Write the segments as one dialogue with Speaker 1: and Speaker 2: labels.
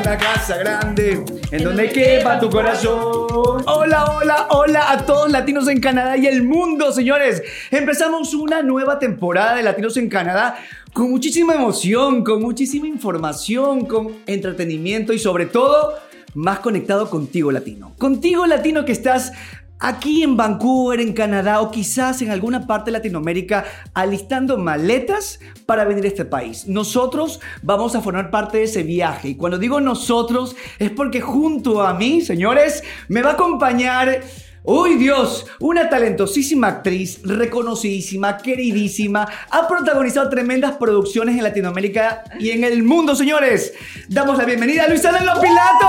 Speaker 1: una casa grande en donde quepa tu corazón. Hola, hola, hola a todos latinos en Canadá y el mundo, señores. Empezamos una nueva temporada de Latinos en Canadá con muchísima emoción, con muchísima información, con entretenimiento y sobre todo más conectado contigo, latino. Contigo, latino, que estás aquí en Vancouver, en Canadá, o quizás en alguna parte de Latinoamérica, alistando maletas para venir a este país. Nosotros vamos a formar parte de ese viaje. Y cuando digo nosotros, es porque junto a mí, señores, me va a acompañar... ¡Uy, Dios! Una talentosísima actriz, reconocidísima, queridísima. Ha protagonizado tremendas producciones en Latinoamérica y en el mundo, señores. Damos la bienvenida a Luisana Lopilato.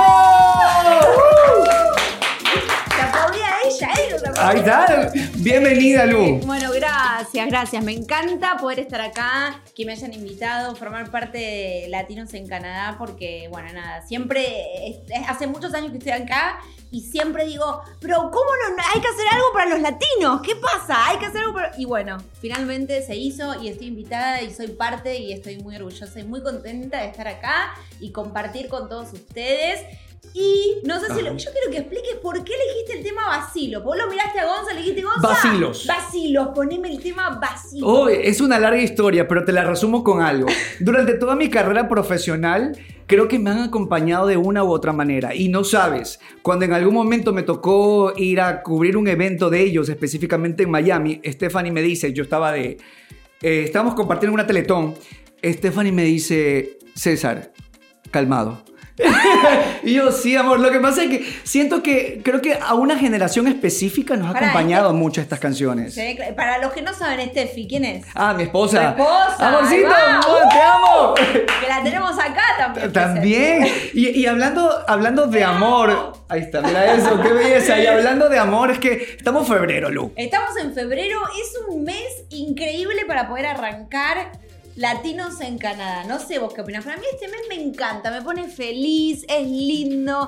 Speaker 1: Ahí está. Bienvenida, Lu.
Speaker 2: Bueno, gracias. Me encanta poder estar acá, que me hayan invitado, formar parte de Latinos en Canadá, porque, bueno, nada, siempre, hace muchos años que estoy acá y siempre digo, pero ¿cómo no? Hay que hacer algo para los latinos. ¿Qué pasa? Hay que hacer algo para... Y bueno, finalmente se hizo y estoy invitada y soy parte y estoy muy orgullosa y muy contenta de estar acá y compartir con todos ustedes. Y no sé si yo quiero que expliques por qué elegiste el tema Basilos. Vos lo miraste a Gonza, le dijiste Gonza. Basilos, poneme el tema Basilos.
Speaker 1: Oh, es una larga historia, pero te la resumo con algo. Durante toda mi carrera profesional, creo que me han acompañado de una u otra manera. Y no sabes, cuando en algún momento me tocó ir a cubrir un evento de ellos, específicamente en Miami, Stephanie me dice, estábamos compartiendo una Teletón, Stephanie me dice, César, calmado. Y yo, sí, amor, lo que pasa es que creo que a una generación específica nos ha acompañado mucho estas canciones.
Speaker 2: Sí, para los que no saben, Steffi, ¿quién es?
Speaker 1: Ah, mi esposa.
Speaker 2: Tu esposa.
Speaker 1: Amorcito, te amo.
Speaker 2: Que la tenemos acá también.
Speaker 1: También. Y hablando de amor, ahí está, mira eso, qué belleza. Y hablando de amor, es que estamos en febrero, Lu.
Speaker 2: Estamos en febrero, es un mes increíble para poder arrancar Latinos en Canadá. No sé vos qué opinás, pero a mí este mes me encanta, me pone feliz, es lindo.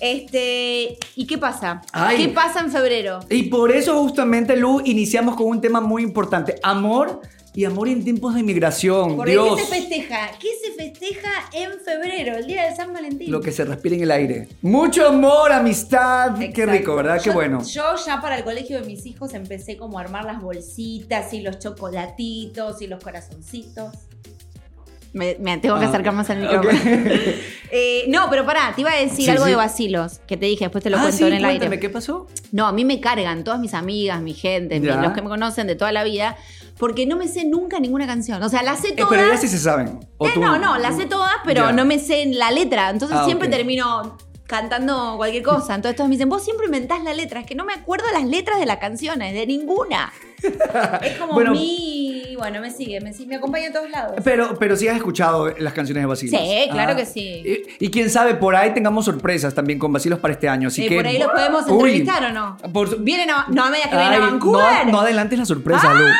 Speaker 2: ¿Y qué pasa? ¿Qué pasa en febrero?
Speaker 1: Y por eso justamente, Lu, iniciamos con un tema muy importante. Amor y amor en tiempos de migración.
Speaker 2: Porque Dios. ¿Qué se festeja? ¿Qué se festeja en febrero? El día de San Valentín.
Speaker 1: Lo que se respira en el aire. Mucho amor, amistad. Exacto. Qué rico, ¿verdad? Qué bueno.
Speaker 2: Yo ya para el colegio de mis hijos empecé como a armar las bolsitas y los chocolatitos y los corazoncitos. Me tengo que acercar más al micrófono. Okay. No, pero pará, te iba a decir algo de Basilos, que te dije, después te lo cuento en el
Speaker 1: cuéntame,
Speaker 2: aire.
Speaker 1: ¿Qué pasó?
Speaker 2: No, a mí me cargan todas mis amigas, mi gente, los que me conocen de toda la vida, porque no me sé nunca ninguna canción. O sea, las sé todas.
Speaker 1: Pero ellas sí se saben.
Speaker 2: No, las sé todas, pero no me sé la letra. Entonces siempre termino cantando cualquier cosa. Entonces todos me dicen, vos siempre inventás la letra. Es que no me acuerdo las letras de las canciones, de ninguna. Es como Bueno, me acompaña a todos lados.
Speaker 1: Pero sí has escuchado las canciones de Basilos.
Speaker 2: Sí, claro que sí.
Speaker 1: Y quién sabe, por ahí tengamos sorpresas también con Basilos para este año. Así que
Speaker 2: por ahí los podemos entrevistar, ¿o no? ¿Vienen no me digas que vienen a Vancouver?
Speaker 1: No adelantes la sorpresa, Lu.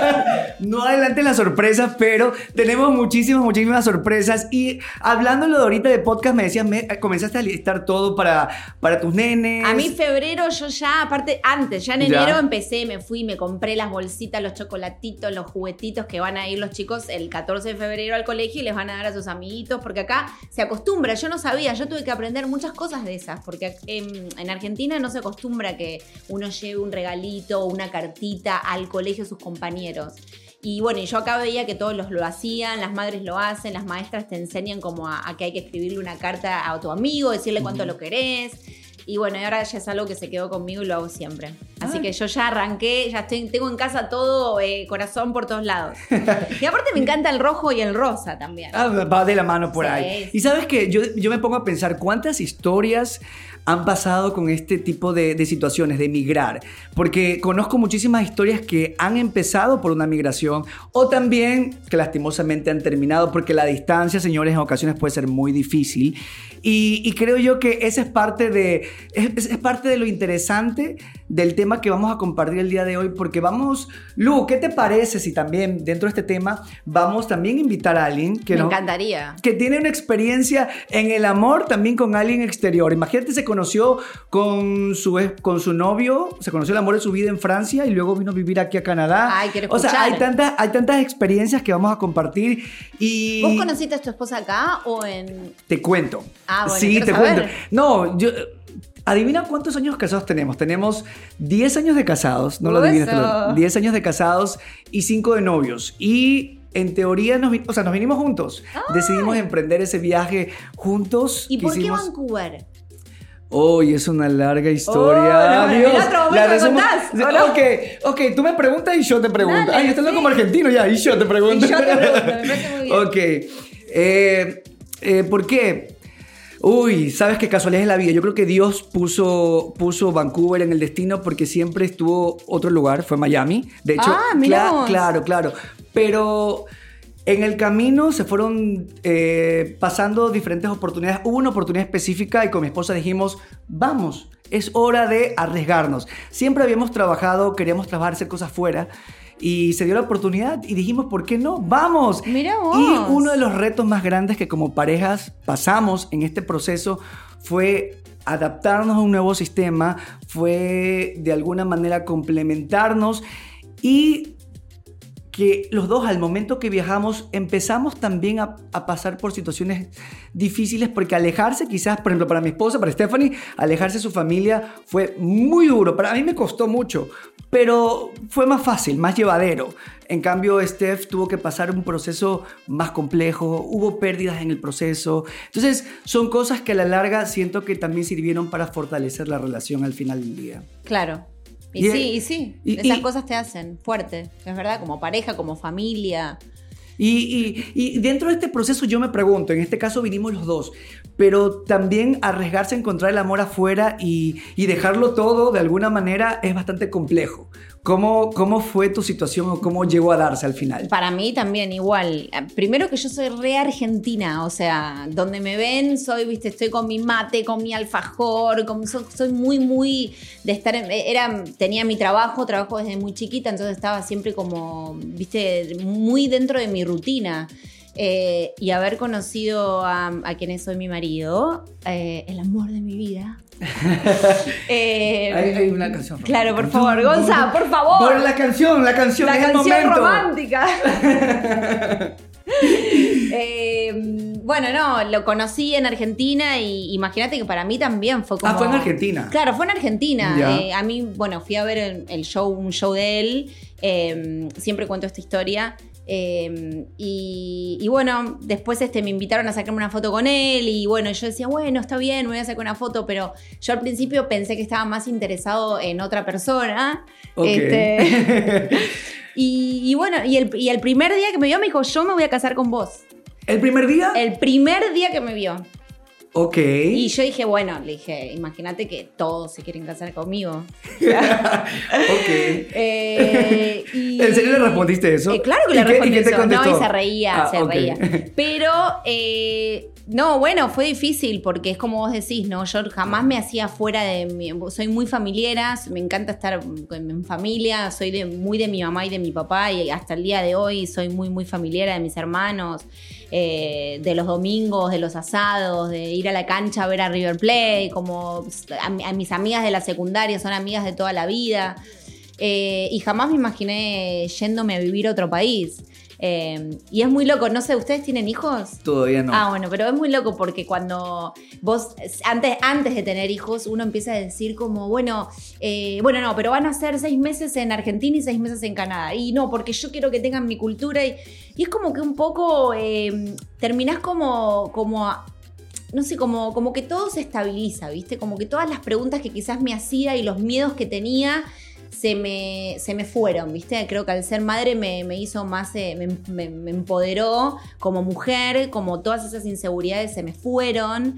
Speaker 1: No adelantes las sorpresas, pero tenemos muchísimas sorpresas. Y hablándolo de ahorita de podcast, me decías, comenzaste a listar todo para tus nenes.
Speaker 2: A mí febrero, yo ya, aparte, antes, ya en enero empecé, me fui, me compré las bolsitas, los chocolatitos, los juguetitos que van a ir los chicos el 14 de febrero al colegio y les van a dar a sus amiguitos, porque acá se acostumbra, yo no sabía, yo tuve que aprender muchas cosas de esas, porque en Argentina no se acostumbra que uno lleve un regalito o una cartita al colegio a sus compañeros. Y bueno, yo acá veía que todos lo hacían, las madres lo hacen, las maestras te enseñan como a que hay que escribirle una carta a tu amigo, decirle cuánto lo querés. Y bueno, y ahora ya es algo que se quedó conmigo y lo hago siempre. Así que yo ya arranqué, tengo en casa todo, corazón por todos lados. Y aparte me encanta el rojo y el rosa también.
Speaker 1: Va de la mano por ahí. Y sabes que yo me pongo a pensar cuántas historias han pasado con este tipo de situaciones, de migrar. Porque conozco muchísimas historias que han empezado por una migración o también que lastimosamente han terminado porque la distancia, señores, en ocasiones puede ser muy difícil. Y creo yo que esa es parte de lo interesante del tema que vamos a compartir el día de hoy, porque Lu, ¿qué te parece si también dentro de este tema vamos también a invitar a alguien que
Speaker 2: Me encantaría.
Speaker 1: Que tiene una experiencia en el amor también con alguien exterior? Imagínate, se conoció con su novio, se conoció el amor de su vida en Francia y luego vino a vivir aquí a Canadá.
Speaker 2: Ay, quiero escuchar.
Speaker 1: O sea, hay tantas experiencias que vamos a compartir y...
Speaker 2: ¿Vos conociste a tu esposa acá o en...?
Speaker 1: Te cuento.
Speaker 2: Ah, bueno,
Speaker 1: sí, te
Speaker 2: saber.
Speaker 1: cuento. No, adivina cuántos años casados tenemos. Tenemos 10 años de casados. No lo adivinas. Pero 10 años de casados y 5 de novios. Y en teoría nos vinimos juntos.
Speaker 2: Ay.
Speaker 1: Decidimos emprender ese viaje juntos.
Speaker 2: ¿Y por qué Vancouver?
Speaker 1: Hoy es una larga historia.
Speaker 2: No,
Speaker 1: Dios,
Speaker 2: la resumo. No?
Speaker 1: Ok, tú me preguntas y yo te pregunto.
Speaker 2: Dale,
Speaker 1: Ay, estás
Speaker 2: sí.
Speaker 1: como argentino ya, y yo te pregunto.
Speaker 2: Y yo te pregunto, me parece muy bien.
Speaker 1: Ok. ¿Por qué? Uy, sabes qué casualidad es la vida. Yo creo que Dios puso Vancouver en el destino porque siempre estuvo otro lugar, fue Miami. De hecho,
Speaker 2: mirá vos.
Speaker 1: claro. Pero en el camino se fueron pasando diferentes oportunidades. Hubo una oportunidad específica y con mi esposa dijimos, vamos, es hora de arriesgarnos. Siempre habíamos trabajado, queríamos trabajar, hacer cosas fuera. Y se dio la oportunidad y dijimos, ¿por qué no? ¡Vamos!
Speaker 2: Mira vos.
Speaker 1: Y uno de los retos más grandes que como parejas pasamos en este proceso fue adaptarnos a un nuevo sistema, fue de alguna manera complementarnos y que los dos al momento que viajamos empezamos también a pasar por situaciones difíciles porque alejarse quizás, por ejemplo, para mi esposa, para Stephanie, alejarse de su familia fue muy duro. Para mí me costó mucho, pero fue más fácil, más llevadero. En cambio, Steph tuvo que pasar un proceso más complejo, hubo pérdidas en el proceso. Entonces, son cosas que a la larga siento que también sirvieron para fortalecer la relación al final del día.
Speaker 2: Claro. Y sí. Esas cosas te hacen fuerte, es verdad, como pareja, como familia.
Speaker 1: Y dentro de este proceso yo me pregunto, en este caso vinimos los dos, pero también arriesgarse a encontrar el amor afuera y dejarlo todo de alguna manera es bastante complejo. ¿Cómo fue tu situación o cómo llegó a darse al final?
Speaker 2: Para mí también igual. Primero que yo soy re argentina, o sea, donde me ven estoy con mi mate, con mi alfajor, soy muy de estar, tenía mi trabajo desde muy chiquita, entonces estaba siempre como, muy dentro de mi rutina. Y haber conocido a quien es hoy mi marido, el amor de mi vida.
Speaker 1: Hay una canción romántica.
Speaker 2: Claro, por favor, Gonza, por favor.
Speaker 1: Por la canción es el momento.
Speaker 2: Romántica. Bueno, no, lo conocí en Argentina y imagínate que para mí también fue como...
Speaker 1: fue en Argentina.
Speaker 2: Claro, fue en Argentina. A mí, bueno, fui a ver un show de él. Siempre cuento esta historia. Y bueno, después me invitaron a sacarme una foto con él y bueno, yo decía, bueno, está bien, me voy a sacar una foto, pero yo al principio pensé que estaba más interesado en otra persona.
Speaker 1: Okay.
Speaker 2: Y bueno, y el primer día que me vio me dijo, yo me voy a casar con vos.
Speaker 1: ¿El primer día?
Speaker 2: El primer día que me vio.
Speaker 1: Ok.
Speaker 2: Y yo dije, bueno, le dije, imagínate que todos se quieren casar conmigo.
Speaker 1: Ok. ¿En serio le respondiste eso?
Speaker 2: Claro que le respondí
Speaker 1: ¿Y qué te
Speaker 2: eso.
Speaker 1: contestó?
Speaker 2: No, y se reía.
Speaker 1: Okay.
Speaker 2: Pero, no, bueno, fue difícil porque es como vos decís, ¿no? Yo jamás me hacía fuera de mi... Soy muy familiera, me encanta estar en familia, soy muy de mi mamá y de mi papá y hasta el día de hoy soy muy familiera de mis hermanos. De los domingos, de los asados, de ir a la cancha a ver a River Plate, como a mis amigas de la secundaria, son amigas de toda la vida. Y jamás me imaginé yéndome a vivir a otro país. Y es muy loco, no sé, ¿ustedes tienen hijos?
Speaker 1: Todavía no.
Speaker 2: Bueno, pero es muy loco porque cuando vos, antes de tener hijos, uno empieza a decir como, bueno, no, pero van a ser 6 meses en Argentina y 6 meses en Canadá. Y no, porque yo quiero que tengan mi cultura. Y es como que un poco terminás como no sé, como que todo se estabiliza, ¿viste? Como que todas las preguntas que quizás me hacía y los miedos que tenía se me fueron, ¿viste? Creo que al ser madre me hizo más, me empoderó como mujer, como todas esas inseguridades se me fueron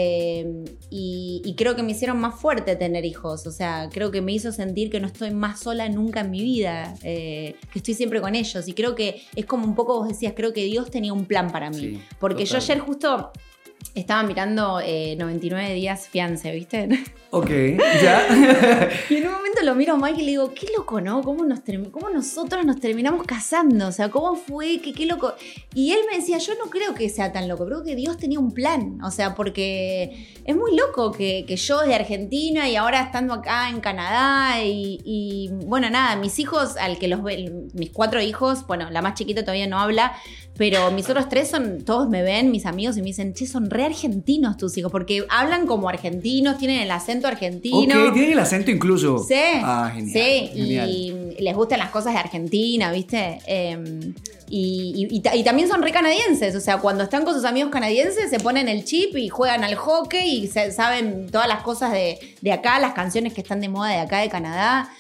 Speaker 2: y creo que me hicieron más fuerte tener hijos, o sea, creo que me hizo sentir que no estoy más sola nunca en mi vida, que estoy siempre con ellos y creo que es como un poco vos decías, creo que Dios tenía un plan para mí,
Speaker 1: Sí,
Speaker 2: porque
Speaker 1: total.
Speaker 2: yo ayer justo... Estaba mirando 99 días fiance, ¿viste?
Speaker 1: Ok, ya.
Speaker 2: Y en un momento lo miro a Mike y le digo, qué loco, ¿no? ¿Cómo nosotros nos terminamos casando? O sea, ¿cómo fue? Qué loco. Y él me decía, yo no creo que sea tan loco, creo que Dios tenía un plan. O sea, porque es muy loco que yo de Argentina y ahora estando acá en Canadá y bueno, nada, mis hijos, mis 4 hijos, bueno, la más chiquita todavía no habla, pero mis otros 3 todos me ven, mis amigos, y me dicen, che, son re argentinos tus hijos, porque hablan como argentinos, tienen el acento argentino.
Speaker 1: Ok, tienen el acento incluso.
Speaker 2: Sí.
Speaker 1: Ah, genial.
Speaker 2: Sí,
Speaker 1: genial.
Speaker 2: y les gustan las cosas de Argentina, ¿viste? Y también son re canadienses, o sea, cuando están con sus amigos canadienses se ponen el chip y juegan al hockey y saben todas las cosas de acá, las canciones que están de moda de acá de Canadá.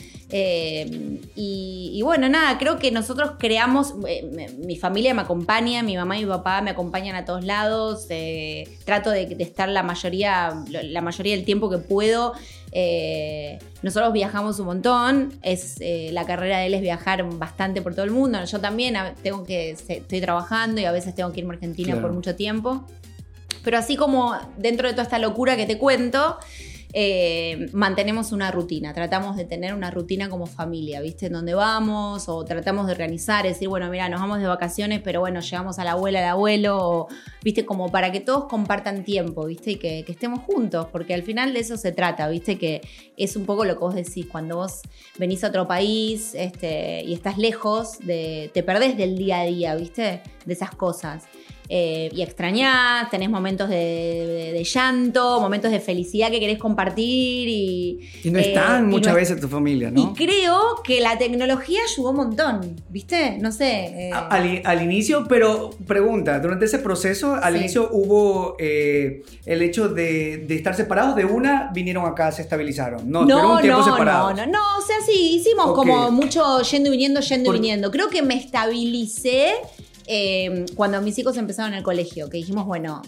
Speaker 2: Y bueno, nada, creo que nosotros creamos, mi familia me acompaña, mi mamá y mi papá me acompañan a todos lados, trato de estar la mayoría del tiempo que puedo. Nosotros viajamos un montón, la carrera de él es viajar bastante por todo el mundo, yo también estoy trabajando y a veces tengo que irme a Argentina por mucho tiempo, pero así como dentro de toda esta locura que te cuento, mantenemos una rutina, tratamos de tener una rutina como familia, ¿viste? En donde vamos, o tratamos de organizar, decir, bueno, mira, nos vamos de vacaciones, pero bueno, llevamos a la abuela, al abuelo, o, ¿viste? Como para que todos compartan tiempo, ¿viste? Y que estemos juntos, porque al final de eso se trata, ¿viste? Que es un poco lo que vos decís, cuando vos venís a otro país y estás lejos, te perdés del día a día, ¿viste? De esas cosas. Y extrañás, tenés momentos de llanto, momentos de felicidad que querés compartir
Speaker 1: y no están muchas veces tu familia, ¿no?
Speaker 2: Y creo que la tecnología ayudó un montón, ¿viste? No sé.
Speaker 1: Al inicio, pero pregunta, durante ese proceso, al inicio hubo el hecho de estar separados de una, vinieron acá, se estabilizaron. No, un tiempo separados.
Speaker 2: No, o sea, sí, hicimos como mucho yendo y viniendo. Creo que me estabilicé cuando mis hijos empezaron el colegio, que dijimos, bueno,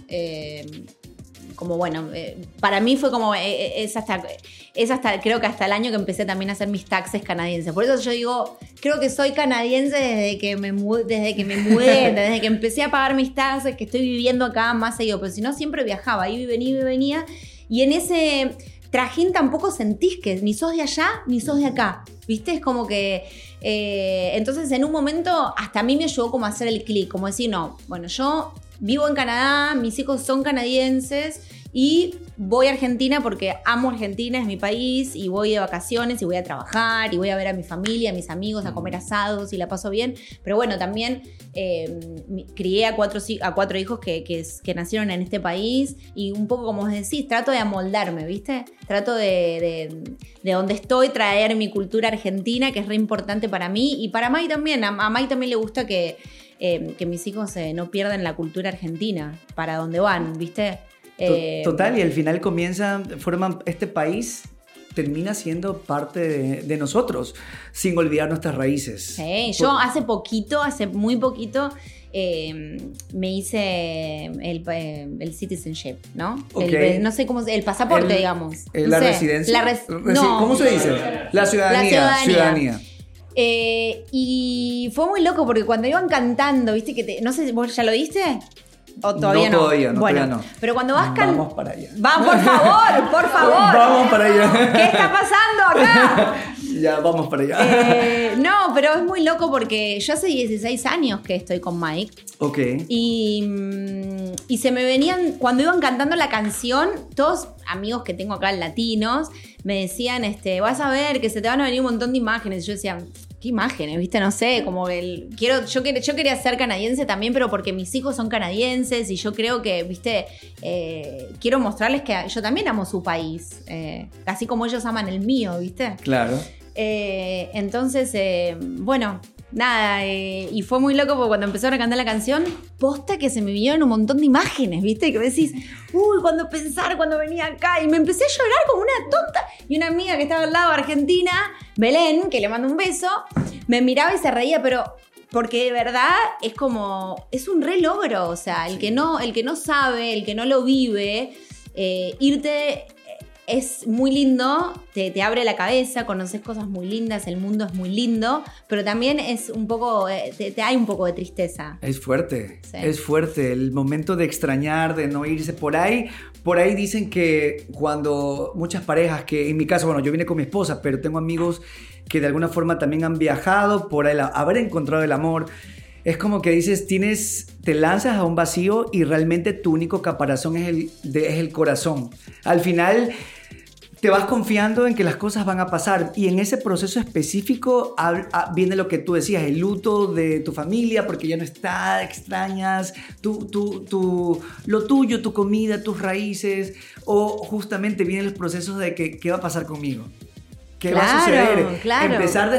Speaker 2: para mí fue como, es hasta creo que hasta el año que empecé también a hacer mis taxes canadienses. Por eso yo digo, creo que soy canadiense desde que me mudé, desde que empecé a pagar mis taxes, que estoy viviendo acá más seguido, pero si no siempre viajaba, iba y venía, y en ese trajín tampoco sentís que ni sos de allá ni sos de acá, ¿viste? Es como que entonces en un momento hasta a mí me ayudó como a hacer el clic, como decir, no, bueno, yo vivo en Canadá, mis hijos son canadienses y voy a Argentina porque amo Argentina, es mi país, y voy de vacaciones y voy a trabajar y voy a ver a mi familia, a mis amigos, a comer asados y la paso bien. Pero bueno, también crié a 4 hijos que nacieron en este país, y un poco como vos decís, trato de amoldarme, ¿viste? Trato de donde estoy traer mi cultura argentina, que es re importante para mí y para Mai también. A Mai también le gusta que mis hijos no pierdan la cultura argentina para donde van, ¿viste?
Speaker 1: Total, y al final forman este país, termina siendo parte de nosotros, sin olvidar nuestras raíces.
Speaker 2: Sí, yo hace muy poquito, me hice el citizenship, ¿no?
Speaker 1: Okay.
Speaker 2: No sé cómo, el pasaporte, digamos.
Speaker 1: La residencia. ¿Cómo se dice? La ciudadanía.
Speaker 2: Y fue muy loco porque cuando iban cantando, ¿viste? No sé, ¿vos ya lo diste? ¿O todavía no?
Speaker 1: Todavía no.
Speaker 2: Pero cuando vas cantando...
Speaker 1: Vamos para allá.
Speaker 2: Vamos, por favor.
Speaker 1: Vamos para allá.
Speaker 2: ¿Qué está pasando acá?
Speaker 1: Ya, vamos para allá.
Speaker 2: No, pero es muy loco porque yo hace 16 años que estoy con Mike.
Speaker 1: Ok.
Speaker 2: Y se me venían, cuando iban cantando la canción, todos amigos que tengo acá latinos me decían, vas a ver que se te van a venir un montón de imágenes. Y yo decía, ¿qué imágenes? ¿Viste? No sé, como yo quería ser canadiense también, pero porque mis hijos son canadienses y yo creo que, ¿viste? Quiero mostrarles que yo también amo su país, así como ellos aman el mío, ¿viste?
Speaker 1: Claro.
Speaker 2: Entonces, bueno, nada, y fue muy loco porque cuando empezaron a cantar la canción, posta que se me vinieron un montón de imágenes, ¿viste? Que decís, cuando venía acá, y me empecé a llorar como una tonta, y una amiga que estaba al lado, argentina, Belén, que le mando un beso, me miraba y se reía, pero porque de verdad es un re logro, o sea, el que no sabe, el que no lo vive, irte es muy lindo, te abre la cabeza, conoces cosas muy lindas, el mundo es muy lindo, pero también es un poco, hay un poco de tristeza.
Speaker 1: Es fuerte,
Speaker 2: sí.
Speaker 1: Es fuerte. El momento de extrañar, de no irse por ahí. Por ahí dicen que cuando muchas parejas, que en mi caso, bueno, yo vine con mi esposa, pero tengo amigos que de alguna forma también han viajado por haber encontrado el amor. Es como que dices, te lanzas a un vacío y realmente tu único caparazón es el corazón. Al final te vas confiando en que las cosas van a pasar y en ese proceso específico viene lo que tú decías, el luto de tu familia porque ya no está, extrañas lo tuyo, tu comida, tus raíces, o justamente vienen los procesos de qué va a pasar conmigo. ¿Qué va a suceder?
Speaker 2: Claro.
Speaker 1: Empezar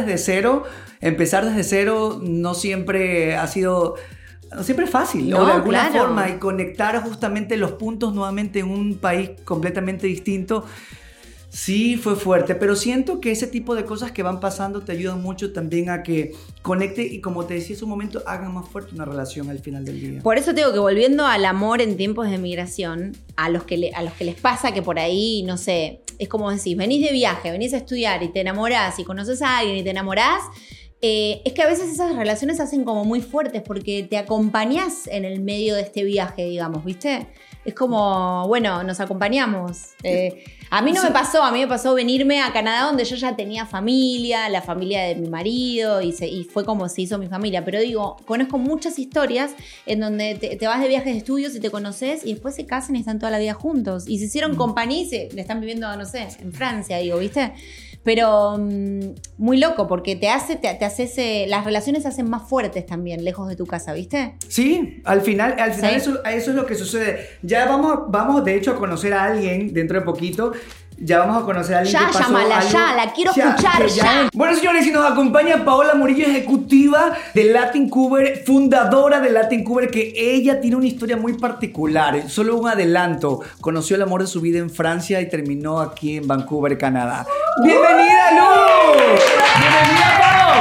Speaker 1: desde cero no siempre ha sido... No siempre es fácil,
Speaker 2: no,
Speaker 1: o de alguna
Speaker 2: claro.
Speaker 1: forma, y conectar justamente los puntos nuevamente en un país completamente distinto. Sí, fue fuerte, pero siento que ese tipo de cosas que van pasando te ayudan mucho también a que conecte y, como te decía hace un momento, hagan más fuerte una relación al final del día.
Speaker 2: Por eso te digo que volviendo al amor en tiempos de migración, a los que les pasa que por ahí, no sé, es como decís, venís de viaje, venís a estudiar y te enamorás y conoces a alguien y te enamorás, es que a veces esas relaciones se hacen como muy fuertes porque te acompañás en el medio de este viaje, digamos, ¿viste? Es como, bueno, nos acompañamos. A mí no me pasó, a mí me pasó venirme a Canadá donde yo ya tenía familia, la familia de mi marido y fue como se hizo mi familia. Pero digo, conozco muchas historias en donde te vas de viajes de estudios y te conoces y después se casan y están toda la vida juntos. Y se hicieron compañía y le están viviendo, no sé, en Francia, digo, ¿viste? Pero muy loco porque las relaciones se hacen más fuertes también lejos de tu casa, ¿viste?
Speaker 1: Sí, al final
Speaker 2: ¿Sí?
Speaker 1: eso es lo que sucede. Ya vamos de hecho a conocer a alguien dentro de poquito. Ya vamos a conocer a alguien que pasó
Speaker 2: llámala,
Speaker 1: algo,
Speaker 2: ya, la quiero escuchar, ya.
Speaker 1: Bueno, señores, y nos acompaña Paola Murillo, ejecutiva de Latin Cover, fundadora de Latin Cover, que ella tiene una historia muy particular. Solo un adelanto. Conoció el amor de su vida en Francia y terminó aquí en Vancouver, Canadá. ¡Bienvenida, Luz! ¡Bienvenida,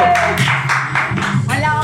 Speaker 1: Pao!
Speaker 2: Hola,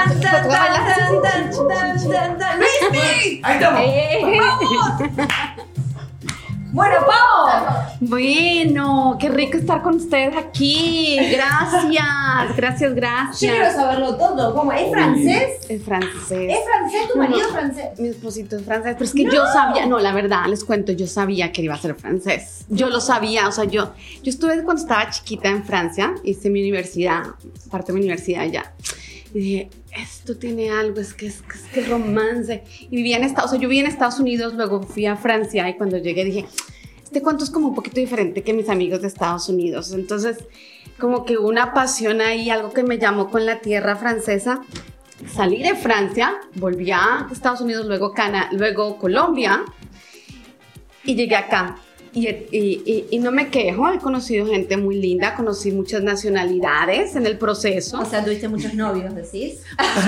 Speaker 2: hola.
Speaker 1: Ahí estamos.
Speaker 2: Bueno, Pau.
Speaker 3: Bueno, qué rico estar con ustedes aquí. Gracias.
Speaker 2: Yo quiero saberlo todo. ¿Cómo? ¿Es francés?
Speaker 3: Es francés.
Speaker 2: ¿Es francés? ¿Tu marido es francés?
Speaker 3: Mi esposito es francés, pero es que yo sabía, no, la verdad, les cuento, yo sabía que iba a ser francés. Yo lo sabía, o sea, yo estuve cuando estaba chiquita en Francia, hice mi universidad, parte de mi universidad allá. Y dije, esto tiene algo, es que romance. Y yo vivía en Estados Unidos, luego fui a Francia y cuando llegué dije, este cuento es como un poquito diferente que mis amigos de Estados Unidos. Entonces, como que hubo una pasión ahí, algo que me llamó con la tierra francesa. Salí de Francia, volví a Estados Unidos, luego Colombia y llegué acá. Y no me quejo, he conocido gente muy linda, conocí muchas nacionalidades en el proceso.
Speaker 2: O sea, tuviste muchos novios, ¿decís?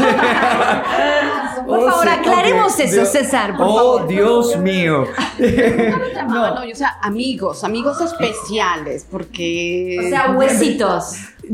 Speaker 2: Por favor, aclaremos eso, César, por favor.
Speaker 1: ¡Oh, Dios mío!
Speaker 3: No, o sea, amigos especiales, porque...
Speaker 2: O sea, huesitos.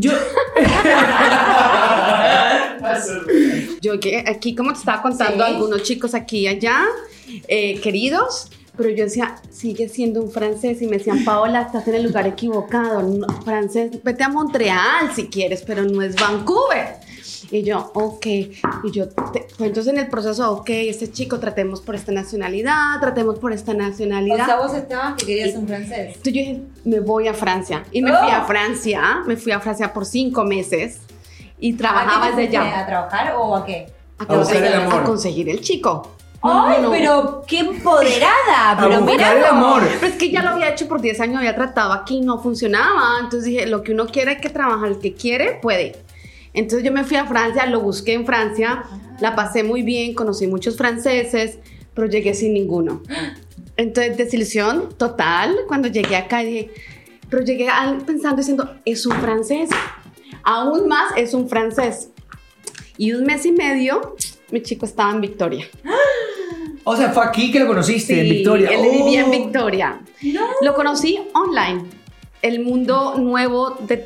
Speaker 3: Yo aquí, como te estaba contando,
Speaker 2: Sí.
Speaker 3: algunos chicos aquí y allá, queridos, pero yo decía, sigue siendo un francés, y me decían, Paola, estás en el lugar equivocado, no, francés, vete a Montreal si quieres, pero no es Vancouver. Y yo, ok, y yo, pues entonces en el proceso, ok, este chico, tratemos por esta nacionalidad.
Speaker 2: O sea, vos estabas que querías un francés.
Speaker 3: Entonces yo dije, me voy a Francia, y me fui a Francia por 5 meses, y trabajaba desde allá.
Speaker 2: ¿A trabajar o a qué?
Speaker 3: A conseguir el chico.
Speaker 2: ¡Ay,
Speaker 3: No.
Speaker 2: pero qué empoderada! Pero
Speaker 1: buscar el
Speaker 2: mira,
Speaker 1: amor.
Speaker 3: Pero es que ya lo había hecho por 10 años, había tratado aquí, no funcionaba. Entonces dije, lo que uno quiere hay que trabajar, el que quiere puede. Entonces yo me fui a Francia, lo busqué en Francia, la pasé muy bien, conocí muchos franceses, pero llegué sin ninguno. Entonces, desilusión total cuando llegué acá, dije, pero llegué pensando, diciendo, es un francés, aún más es un francés. Y 1 mes y medio, mi chico estaba en Victoria.
Speaker 1: O sea, fue aquí que lo conociste,
Speaker 3: Sí,
Speaker 1: en Victoria.
Speaker 3: Él vivía en Victoria. No. Lo conocí online. El mundo nuevo de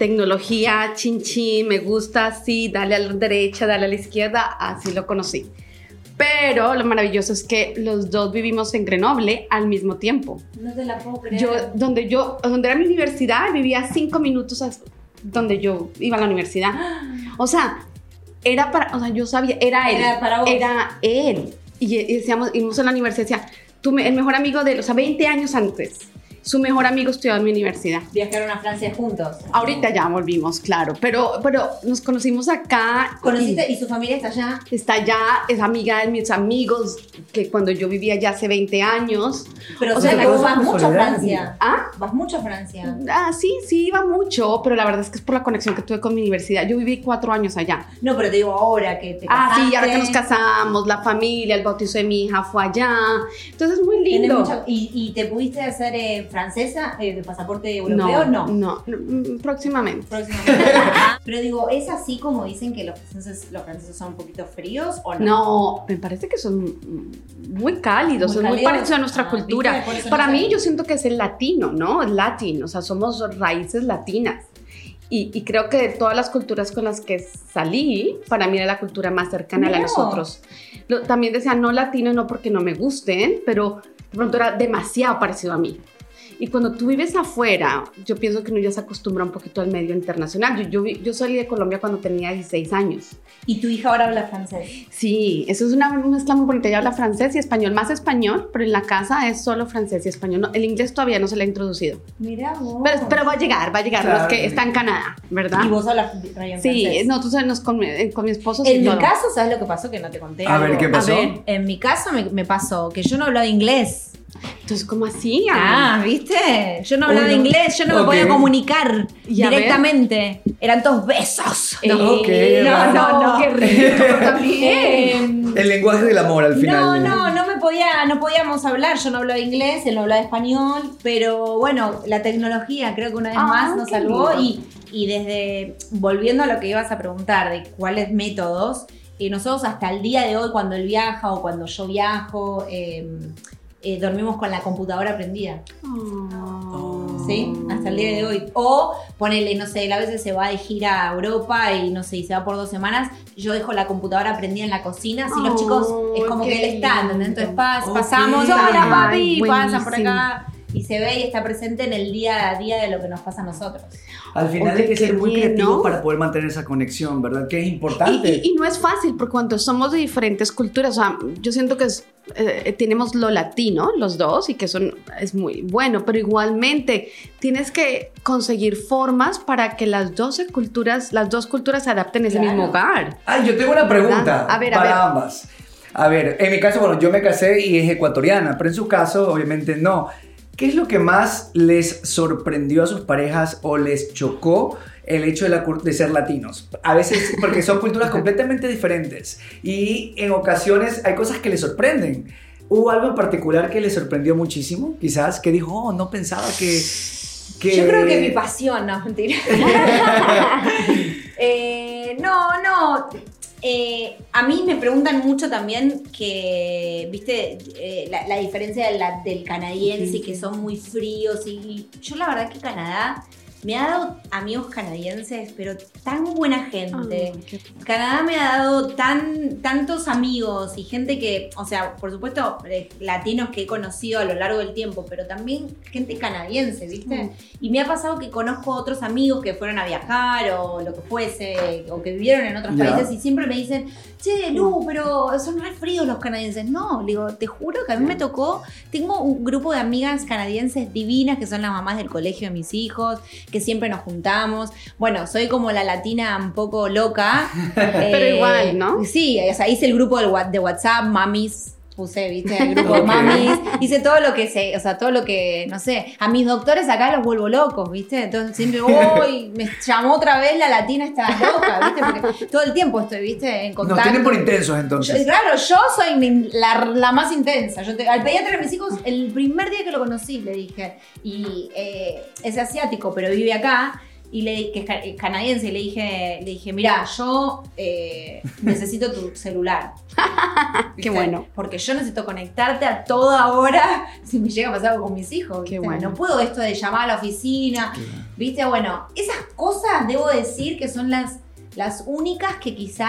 Speaker 3: tecnología, chin, me gusta así, dale a la derecha, dale a la izquierda, así lo conocí. Pero lo maravilloso es que los dos vivimos en Grenoble al mismo tiempo.
Speaker 2: No te la puedo creer.
Speaker 3: Donde era mi universidad, vivía 5 minutos donde yo iba a la universidad. O sea, yo sabía, era él.
Speaker 2: Era para vos.
Speaker 3: Era él. Y decíamos, íbamos a la universidad, decía, el mejor amigo de él, o sea, 20 años antes. Su mejor amigo estudiaba en mi universidad.
Speaker 2: Viajaron a Francia juntos.
Speaker 3: Ahorita ya volvimos, claro. Pero nos conocimos acá.
Speaker 2: ¿Conociste? ¿Y su familia está allá?
Speaker 3: Está allá, es amiga de mis amigos, que cuando yo vivía allá hace 20 años.
Speaker 2: Pero o sea, que vos vas mucho a Francia.
Speaker 3: ¿Ah?
Speaker 2: ¿Vas mucho a Francia?
Speaker 3: Sí, iba mucho, pero la verdad es que es por la conexión que tuve con mi universidad. Yo viví 4 años allá.
Speaker 2: No, pero te digo ahora que te casaste.
Speaker 3: Sí, ahora que nos casamos, la familia, el bautizo de mi hija fue allá. Entonces es muy lindo.
Speaker 2: ¿Y te pudiste hacer francesa, de pasaporte europeo?
Speaker 3: No, próximamente.
Speaker 2: Pero digo, ¿es así como dicen que los franceses son un poquito fríos o no?
Speaker 3: No, me parece que son muy cálidos, son muy parecidos a nuestra cultura. Para mí yo siento que es el latino, ¿no? Es latín, o sea, somos raíces latinas. Y creo que de todas las culturas con las que salí, para mí era la cultura más cercana a la de nosotros. También decía no latino, no porque no me gusten, pero de pronto era demasiado parecido a mí. Y cuando tú vives afuera, yo pienso que uno ya se acostumbra un poquito al medio internacional. Yo salí de Colombia cuando tenía 16 años.
Speaker 2: ¿Y tu hija ahora habla francés?
Speaker 3: Sí, eso es una mezcla muy bonita. Ella habla francés y español, más español, pero en la casa es solo francés y español. No, el inglés todavía no se le ha introducido.
Speaker 2: Mira vos.
Speaker 3: Pero va a llegar,
Speaker 1: claro,
Speaker 3: los que está en Canadá, ¿verdad?
Speaker 2: ¿Y vos hablas francés?
Speaker 3: Sí, nosotros con mi esposo.
Speaker 2: En mi caso, ¿sabes lo que pasó? Que no te conté.
Speaker 1: A ver, ¿qué pasó?
Speaker 2: En mi caso me pasó que yo no hablaba inglés.
Speaker 3: Entonces, ¿cómo así?
Speaker 2: ¿Viste? Yo no hablaba inglés, yo no me podía comunicar directamente. Eran todos besos.
Speaker 1: No,
Speaker 3: qué rico también.
Speaker 1: El lenguaje del amor al final.
Speaker 2: No podíamos hablar. Yo no hablaba inglés, él no hablaba español, pero bueno, la tecnología creo que una vez más nos salvó y desde, volviendo a lo que ibas a preguntar de cuáles métodos, nosotros hasta el día de hoy, cuando él viaja o cuando yo viajo, dormimos con la computadora prendida. ¿Sí? Hasta el día de hoy. O ponele, no sé, él a veces se va de gira a Europa y no sé, y se va por 2 semanas. Yo dejo la computadora prendida en la cocina. Así los chicos, es como que él está, ¿entendés? Entonces pasamos, hola papi, pasan por acá. Y se ve y está presente en el día a día de lo que nos pasa a nosotros.
Speaker 1: Al final hay que ser muy creativos, ¿no? Para poder mantener esa conexión, ¿verdad? Que es importante.
Speaker 3: Y no es fácil, porque cuando somos de diferentes culturas, o sea, yo siento que tenemos lo latino, los dos, y que es muy bueno, pero igualmente tienes que conseguir formas para que las dos culturas se adapten en ese mismo hogar.
Speaker 1: Yo tengo una pregunta para ambas. A ver, en mi caso, bueno, yo me casé y es ecuatoriana, pero en su caso, obviamente no. ¿Qué es lo que más les sorprendió a sus parejas o les chocó el hecho de ser latinos? A veces, porque son culturas completamente diferentes y en ocasiones hay cosas que les sorprenden. ¿Hubo algo en particular que les sorprendió muchísimo? Quizás que dijo, no pensaba que...
Speaker 2: Yo creo que mi pasión, no, mentira. No. A mí me preguntan mucho también que, viste, la diferencia del canadiense, que son muy fríos. Y yo la verdad que Canadá me ha dado amigos canadienses, pero tan buena gente. Canadá me ha dado tantos amigos y gente que, o sea, por supuesto, latinos que he conocido a lo largo del tiempo, pero también gente canadiense, ¿viste? Y me ha pasado que conozco otros amigos que fueron a viajar o lo que fuese, o que vivieron en otros países y siempre me dicen, che, Lu, pero son re fríos los canadienses. No, digo, te juro que a mí me tocó, tengo un grupo de amigas canadienses divinas que son las mamás del colegio de mis hijos, que siempre nos juntamos. Bueno, soy como la latina un poco loca.
Speaker 3: Pero igual, ¿no?
Speaker 2: Sí, o sea, hice el grupo de WhatsApp, mamis. Puse, viste, el grupo de mamis. Hice todo lo que todo lo que, no sé, a mis doctores acá los vuelvo locos, viste. Entonces siempre, me llamó otra vez la latina esta loca, viste, porque todo el tiempo estoy, viste, en contacto.
Speaker 1: Nos tienen por intensos entonces.
Speaker 2: Claro, yo soy la más intensa. Al pediatra de mis hijos, el primer día que lo conocí, le dije, y es asiático, pero vive acá. Y que es canadiense, y le dije, mirá, yo necesito tu celular.
Speaker 3: Qué bueno.
Speaker 2: Porque yo necesito conectarte a toda hora si me llega a pasar algo con mis hijos.
Speaker 3: Qué bueno.
Speaker 2: No puedo esto de llamar a la oficina. ¿Viste? Bueno, esas cosas debo decir que son las únicas que quizás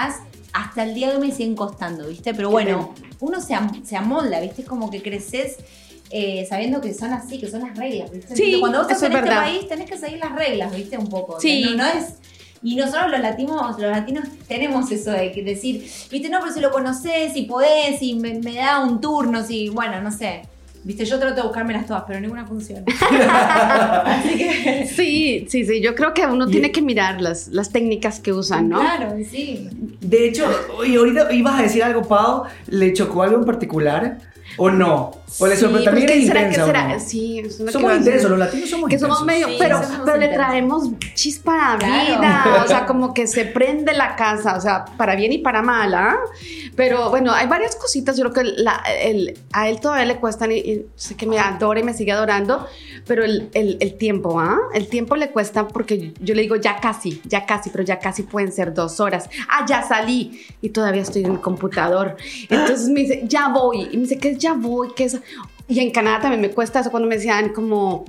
Speaker 2: hasta el día de hoy me siguen costando, ¿viste? Pero bueno, uno se amolda, ¿viste? Es como que creces sabiendo que son así, que son las reglas, ¿viste?
Speaker 3: Sí,
Speaker 2: cuando vos estás en este
Speaker 3: verdad.
Speaker 2: país tenés que seguir las reglas, ¿viste? Un poco.
Speaker 3: Sí.
Speaker 2: No es... Y nosotros los latinos tenemos eso de decir, viste, no, pero si lo conoces, si podés, si me da un turno, si, bueno, no sé. Viste, yo trato de buscármelas todas, pero ninguna funciona. Así que...
Speaker 3: Sí, yo creo que uno tiene que mirar las técnicas que usan, ¿no?
Speaker 2: Claro, sí.
Speaker 1: De hecho, y ahorita ibas a decir algo, Pau, ¿le chocó algo en particular? ¿O no? ¿O le sorprendió? También es intensa, ¿o no?
Speaker 3: Sí, es una
Speaker 1: Somos intensos, los latinos somos
Speaker 3: que
Speaker 1: intensos.
Speaker 3: somos medio,
Speaker 2: Sí,
Speaker 3: pero
Speaker 2: somos
Speaker 3: le
Speaker 2: intensos.
Speaker 3: traemos chispa a la
Speaker 2: Claro.
Speaker 3: vida, o sea, como que se prende la casa, o sea, para bien y para mal, ¿ah? Pero bueno, hay varias cositas, yo creo que a él todavía le cuestan, y sé que me adora y me sigue adorando, pero el tiempo, ¿ah? El tiempo le cuesta porque yo le digo ya casi, pero ya casi pueden ser 2 horas. Ah, ya salí y todavía estoy en el computador. Entonces me dice, ya voy, y me dice, ¿qué es ya voy? ¿Qué es? Y en Canadá también me cuesta eso cuando me decían como,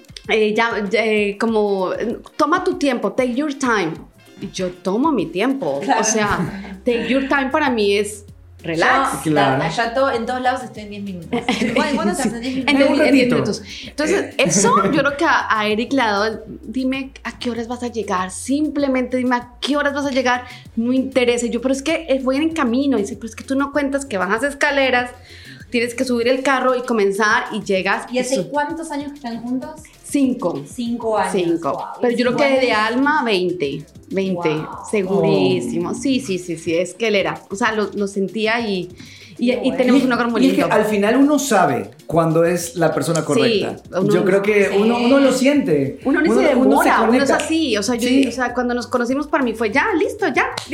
Speaker 3: como, toma tu tiempo, take your time. Y yo tomo mi tiempo.
Speaker 2: Claro.
Speaker 3: O sea, take your time para mí es relax.
Speaker 2: Yo,
Speaker 1: Claro.
Speaker 2: allá en todos lados estoy en 10 minutos. ¿Cuándo estás en 10
Speaker 3: En
Speaker 2: minutos?
Speaker 3: 10 minutos. Entonces, eso yo creo que a Eric le ha dado, dime a qué horas vas a llegar, simplemente dime a qué horas vas a llegar, no interesa. Y yo, pero es que voy en camino. Y dice, pero es que tú no cuentas que bajas escaleras, tienes que subir el carro y comenzar y llegas.
Speaker 2: ¿Y hace cuántos años que están juntos?
Speaker 3: 5.
Speaker 2: 5 años.
Speaker 3: 5.
Speaker 2: Wow.
Speaker 3: Pero yo creo
Speaker 2: 5
Speaker 3: que de
Speaker 2: años.
Speaker 3: alma 20,
Speaker 2: Wow.
Speaker 3: segurísimo. Sí, es que él era, o sea, lo sentía y tenemos un hogar muy
Speaker 1: Y es que
Speaker 3: lindo.
Speaker 1: al final uno sabe cuando es la persona correcta.
Speaker 3: uno-
Speaker 1: Yo creo que
Speaker 2: sí.
Speaker 1: uno lo siente.
Speaker 3: Uno ni se demora, uno es
Speaker 1: conecta.
Speaker 3: así, o sea,
Speaker 1: Sí.
Speaker 3: o sea, cuando nos conocimos para mí fue ya, listo,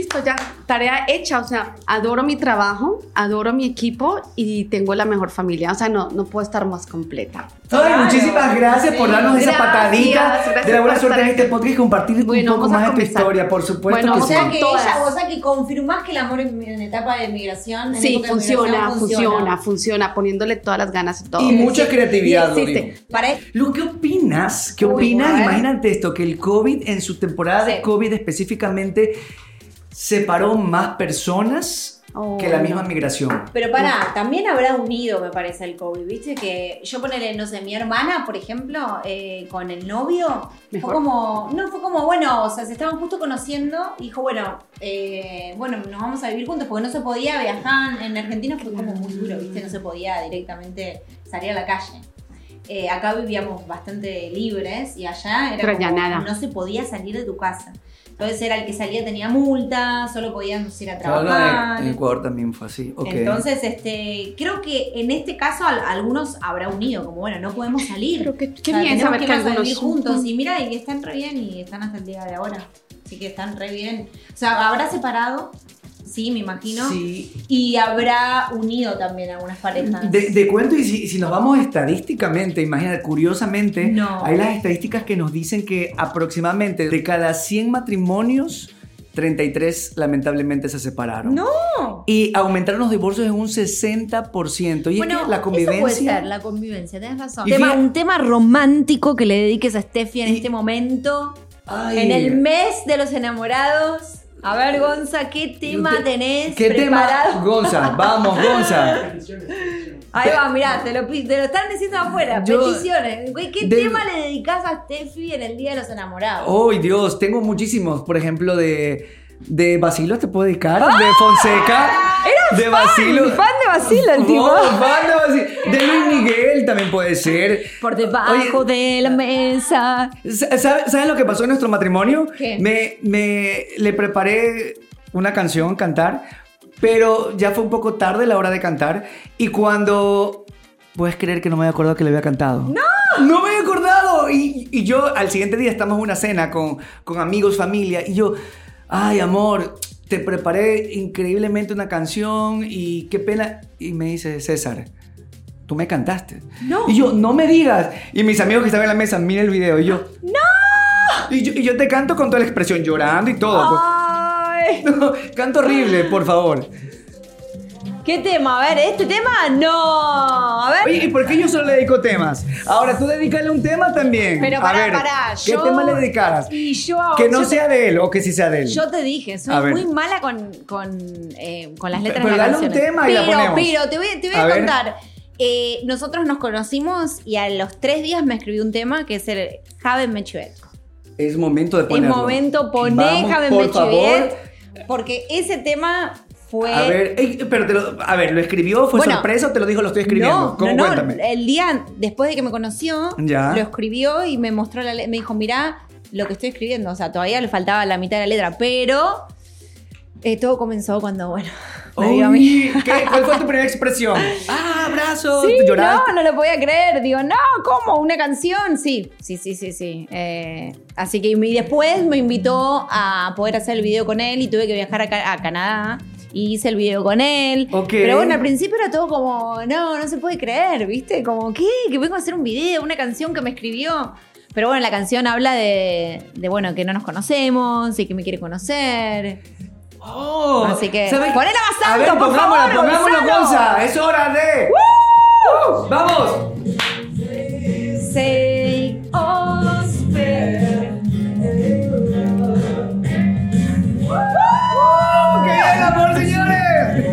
Speaker 3: tarea hecha, o sea, adoro mi trabajo, adoro mi equipo y tengo la mejor familia, o sea, no puedo estar más completa.
Speaker 1: Ay,
Speaker 2: Claro.
Speaker 1: muchísimas gracias por
Speaker 2: Sí.
Speaker 1: darnos esa
Speaker 3: Gracias,
Speaker 1: patadita
Speaker 3: gracias
Speaker 1: de la buena
Speaker 3: por
Speaker 1: suerte en
Speaker 3: estar
Speaker 1: este podcast y compartir
Speaker 3: Bueno,
Speaker 1: un poco
Speaker 3: vamos a
Speaker 1: más de tu
Speaker 3: comenzar.
Speaker 1: historia, por supuesto
Speaker 3: Bueno,
Speaker 1: que
Speaker 2: O
Speaker 1: sí.
Speaker 2: sea que
Speaker 3: todas.
Speaker 2: vos aquí confirmás que el amor en etapa de migración. en
Speaker 3: Sí,
Speaker 2: época de migración
Speaker 3: funciona, poniéndole todas las ganas y todo.
Speaker 1: Y mucha
Speaker 3: Sí,
Speaker 1: creatividad,
Speaker 3: y
Speaker 1: lo digo.
Speaker 3: existe.
Speaker 2: Para
Speaker 1: Lu, ¿qué opinas? ¿Qué
Speaker 2: Uy,
Speaker 1: opinas?
Speaker 2: a ver.
Speaker 1: Imagínate esto, que el COVID, en su temporada de
Speaker 2: Sí.
Speaker 1: COVID específicamente, separó más personas
Speaker 3: Oh,
Speaker 1: que la misma
Speaker 3: no.
Speaker 1: migración.
Speaker 2: Pero pará, también habrá unido, me parece, el COVID. ¿Viste? Que yo ponele, no sé, mi hermana, por ejemplo, con el novio,
Speaker 3: Mejor.
Speaker 2: fue como, bueno, o sea, se estaban justo conociendo y dijo, bueno, nos vamos a vivir juntos porque no se podía viajar. En Argentina fue como muy duro, ¿viste? No se podía directamente salir a la calle. Acá vivíamos bastante libres y allá era
Speaker 3: Pero ya
Speaker 2: como,
Speaker 3: nada.
Speaker 2: no se podía salir de tu casa. Entonces era el que salía tenía multa, solo podíamos ir a trabajar.
Speaker 1: En Ecuador también fue así. Ok.
Speaker 2: Entonces, creo que en este caso algunos habrá unido, como bueno, no podemos salir.
Speaker 3: Pero qué
Speaker 2: O sea,
Speaker 3: bien
Speaker 2: tenemos
Speaker 3: saber
Speaker 2: que
Speaker 3: que
Speaker 2: irnos a
Speaker 3: algunos
Speaker 2: vivir juntos. Y mira, y están re bien y están hasta el día de ahora. Así que están re bien. O sea, habrá separado, sí, me imagino.
Speaker 1: Sí.
Speaker 2: Y habrá unido también algunas parejas.
Speaker 1: De cuento, y si nos vamos estadísticamente, imagínate, curiosamente,
Speaker 2: No.
Speaker 1: hay las estadísticas que nos dicen que aproximadamente de cada 100 matrimonios, 33 lamentablemente se separaron.
Speaker 2: ¡No!
Speaker 1: Y aumentaron los divorcios en un 60%. Y
Speaker 2: Bueno,
Speaker 1: es que la
Speaker 2: eso puede
Speaker 1: convivencia...
Speaker 2: ser, la convivencia, tenés razón.
Speaker 1: Y fíjate-
Speaker 2: Un tema romántico que le dediques a Steffi en
Speaker 1: Y-
Speaker 2: este momento.
Speaker 1: Ay.
Speaker 2: En el mes de los enamorados. A ver, Gonza, ¿qué tema tenés
Speaker 1: ¿Qué
Speaker 2: preparado?
Speaker 1: tema? Gonza, vamos, Gonza.
Speaker 2: Ahí va, mirá, te lo están diciendo afuera.
Speaker 1: Yo-
Speaker 2: peticiones. Güey, ¿qué
Speaker 1: de-
Speaker 2: tema le dedicás a Steffi en el Día de los Enamorados?
Speaker 1: ¡Oh, Dios! Tengo muchísimos. Por ejemplo, de Basilo te puedo dedicar. De Fonseca. De Basilo.
Speaker 2: fan de Basilo, el tipo.
Speaker 1: Oh, fan de Basilo. De Luis Miguel también puede ser.
Speaker 2: Por debajo de la mesa.
Speaker 1: ¿Sabes lo que pasó en nuestro matrimonio?
Speaker 2: ¿Qué?
Speaker 1: Le preparé una canción, cantar, pero ya fue un poco tarde la hora de cantar. Y cuando... ¿Puedes creer que no me había acordado que le había cantado? ¡No! ¡No me había acordado! Y yo, al siguiente día, estamos en una cena con amigos, familia, y yo... Ay, amor, te preparé increíblemente una canción y qué pena. Y me dice, César, tú me cantaste.
Speaker 2: No.
Speaker 1: Y yo, no me digas. Y mis amigos que estaban en la mesa, miren el video. Y yo, ¡no! Y yo te canto con toda la expresión, llorando y todo. pues.
Speaker 2: Ay.
Speaker 1: No, canto horrible, por favor.
Speaker 2: ¿Qué tema? A ver, ¿este tema? No. A ver.
Speaker 1: Oye, ¿y por qué yo solo le dedico temas? Ahora, tú dedícale un tema también.
Speaker 2: Pero
Speaker 1: a ver, ¿qué tema le dedicaras?
Speaker 2: Y yo,
Speaker 1: que no sea de él o que sí sea de él.
Speaker 2: Yo te dije, soy muy mala con las letras
Speaker 1: pero
Speaker 2: de las
Speaker 1: dale
Speaker 2: canciones.
Speaker 1: un tema y la ponemos.
Speaker 2: Pero te voy a contar. Nosotros nos conocimos y a los 3 días me escribió un tema que es el Haven't Met Yet.
Speaker 1: Es momento de ponerlo.
Speaker 2: Es momento, poné Haven't Met Yet. Porque ese tema fue...
Speaker 1: A ver, pero ¿lo escribió? ¿Fue sorpresa o te lo dijo, lo estoy escribiendo? ¿Cómo? Cuéntame.
Speaker 2: El día después de que me conoció,
Speaker 1: ya.
Speaker 2: Lo escribió y me mostró me dijo, mirá lo que estoy escribiendo. O sea, todavía le faltaba la mitad de la letra, pero todo comenzó cuando, bueno...
Speaker 1: Uy, ¿cuál fue tu primera expresión? Abrazos,
Speaker 2: sí,
Speaker 1: ¿lloraste?
Speaker 2: No lo podía creer. Digo, no, ¿cómo? ¿Una canción? Sí. Así que y después me invitó a poder hacer el video con él y tuve que viajar a Canadá y hice el video con él.
Speaker 1: Okay.
Speaker 2: Pero bueno, al principio era todo como, no se puede creer, ¿viste? Como, ¿qué? Que vengo a hacer un video, una canción que me escribió. Pero bueno, la canción habla de bueno, que no nos conocemos y que me quiere conocer.
Speaker 1: Oh,
Speaker 2: así que
Speaker 1: ¿sabes?
Speaker 2: ponela más alto,
Speaker 1: a ver,
Speaker 2: por favor,
Speaker 1: pongámosla, Gonza. Es hora de... ¡Vamos!
Speaker 2: Say us fair.
Speaker 1: ¡Qué bien, amor, señores!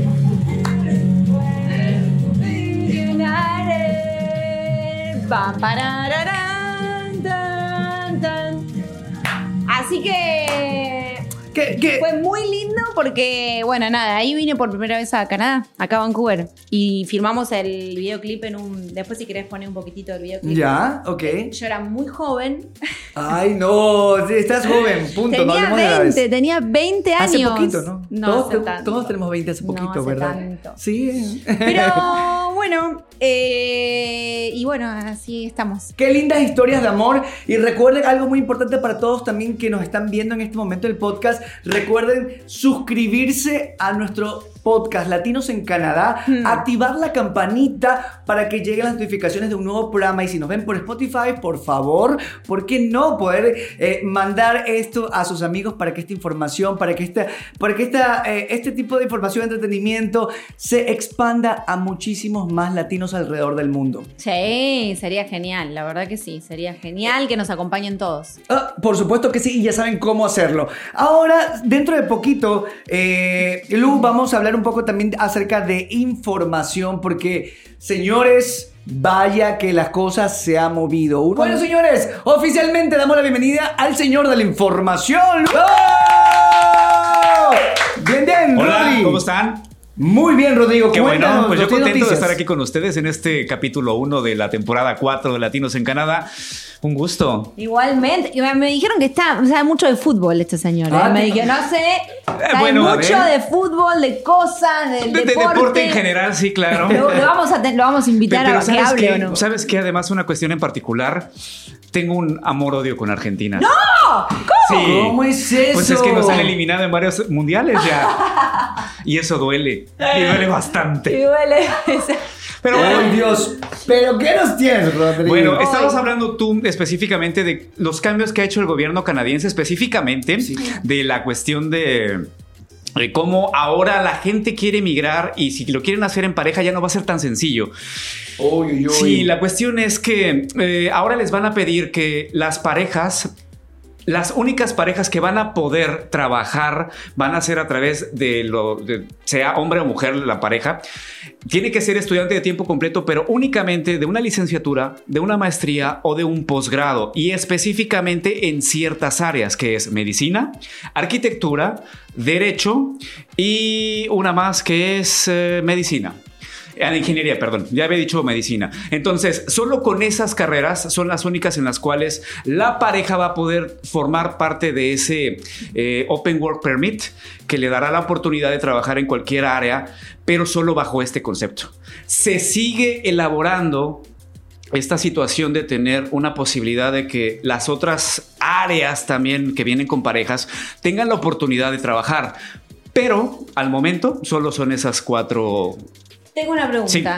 Speaker 2: United. Pam, parararán, tan, tan. Así que fue muy lindo porque, bueno, nada, ahí vine por primera vez a Canadá, acá a Vancouver, y filmamos el videoclip después si querés poner un poquitito del videoclip.
Speaker 1: Ya, ok.
Speaker 2: Yo era muy joven.
Speaker 1: Ay, no, estás joven, punto, no hablemos de edades.
Speaker 2: Tenía 20 años.
Speaker 1: Hace poquito, ¿no?
Speaker 2: No,
Speaker 1: todos tenemos 20 hace poquito,
Speaker 2: no hace
Speaker 1: ¿verdad?
Speaker 2: Tanto.
Speaker 1: Sí.
Speaker 2: Pero bueno, y bueno, así estamos.
Speaker 1: Qué lindas historias de amor. Y recuerden algo muy importante para todos también que nos están viendo en este momento del podcast. Recuerden suscribirse a nuestro podcast Latinos en Canadá, activar la campanita para que lleguen las notificaciones de un nuevo programa. Y si nos ven por Spotify, por favor, ¿por qué no poder mandar esto a sus amigos para que esta información, para que este tipo de información de entretenimiento se expanda a muchísimos más latinos alrededor del mundo?
Speaker 2: Sí, sería genial, la verdad que sí, sería genial que nos acompañen todos.
Speaker 1: Por supuesto que sí, y ya saben cómo hacerlo. Ahora, dentro de poquito, Lu, vamos a hablar un poco también acerca de información, porque, señores, vaya que las cosas se han movido. Bueno, señores, oficialmente damos la bienvenida al señor de la información. ¡Oh! Bien,
Speaker 4: hola,
Speaker 1: Rodri.
Speaker 4: ¿Cómo están?
Speaker 1: Muy bien, Rodrigo.
Speaker 4: Qué
Speaker 1: Cuéntanos,
Speaker 4: bueno, pues yo contento
Speaker 1: noticias
Speaker 4: de estar aquí con ustedes en este capítulo 1 de la temporada 4 de Latinos en Canadá. Un gusto.
Speaker 2: Igualmente, me dijeron que sabe mucho de fútbol este señor. Me dijeron, no sé, sabe mucho de fútbol, de cosas, de
Speaker 4: deporte en general, sí, claro.
Speaker 2: Lo vamos a invitar a que hable, ¿o no?
Speaker 4: ¿Sabes qué? Además, una cuestión en particular, tengo un amor-odio con Argentina.
Speaker 2: ¡No! ¿Cómo?
Speaker 4: Sí.
Speaker 1: ¿Cómo es eso?
Speaker 4: Pues es que nos han eliminado en varios mundiales ya. Y eso duele. Y duele bastante.
Speaker 2: Y duele.
Speaker 4: Pero
Speaker 1: ¡ay, Dios! ¿Pero qué nos tienes, Rodrigo?
Speaker 4: Bueno, estabas hablando tú específicamente de los cambios que ha hecho el gobierno canadiense, específicamente de la cuestión de cómo ahora la gente quiere emigrar y si lo quieren hacer en pareja ya no va a ser tan sencillo. Sí, la cuestión es que ahora les van a pedir que las únicas parejas que van a poder trabajar van a ser a través de sea hombre o mujer la pareja. Tiene que ser estudiante de tiempo completo, pero únicamente de una licenciatura, de una maestría o de un posgrado, y específicamente en ciertas áreas, que es medicina, arquitectura, derecho y una más que es medicina. Ingeniería, perdón, ya había dicho medicina. Entonces, solo con esas carreras son las únicas en las cuales la pareja va a poder formar parte de ese Open Work Permit, que le dará la oportunidad de trabajar en cualquier área, pero solo bajo este concepto. Se sigue elaborando esta situación de tener una posibilidad de que las otras áreas también que vienen con parejas tengan la oportunidad de trabajar, pero al momento solo son esas 4.
Speaker 2: Tengo una pregunta.
Speaker 4: Sí.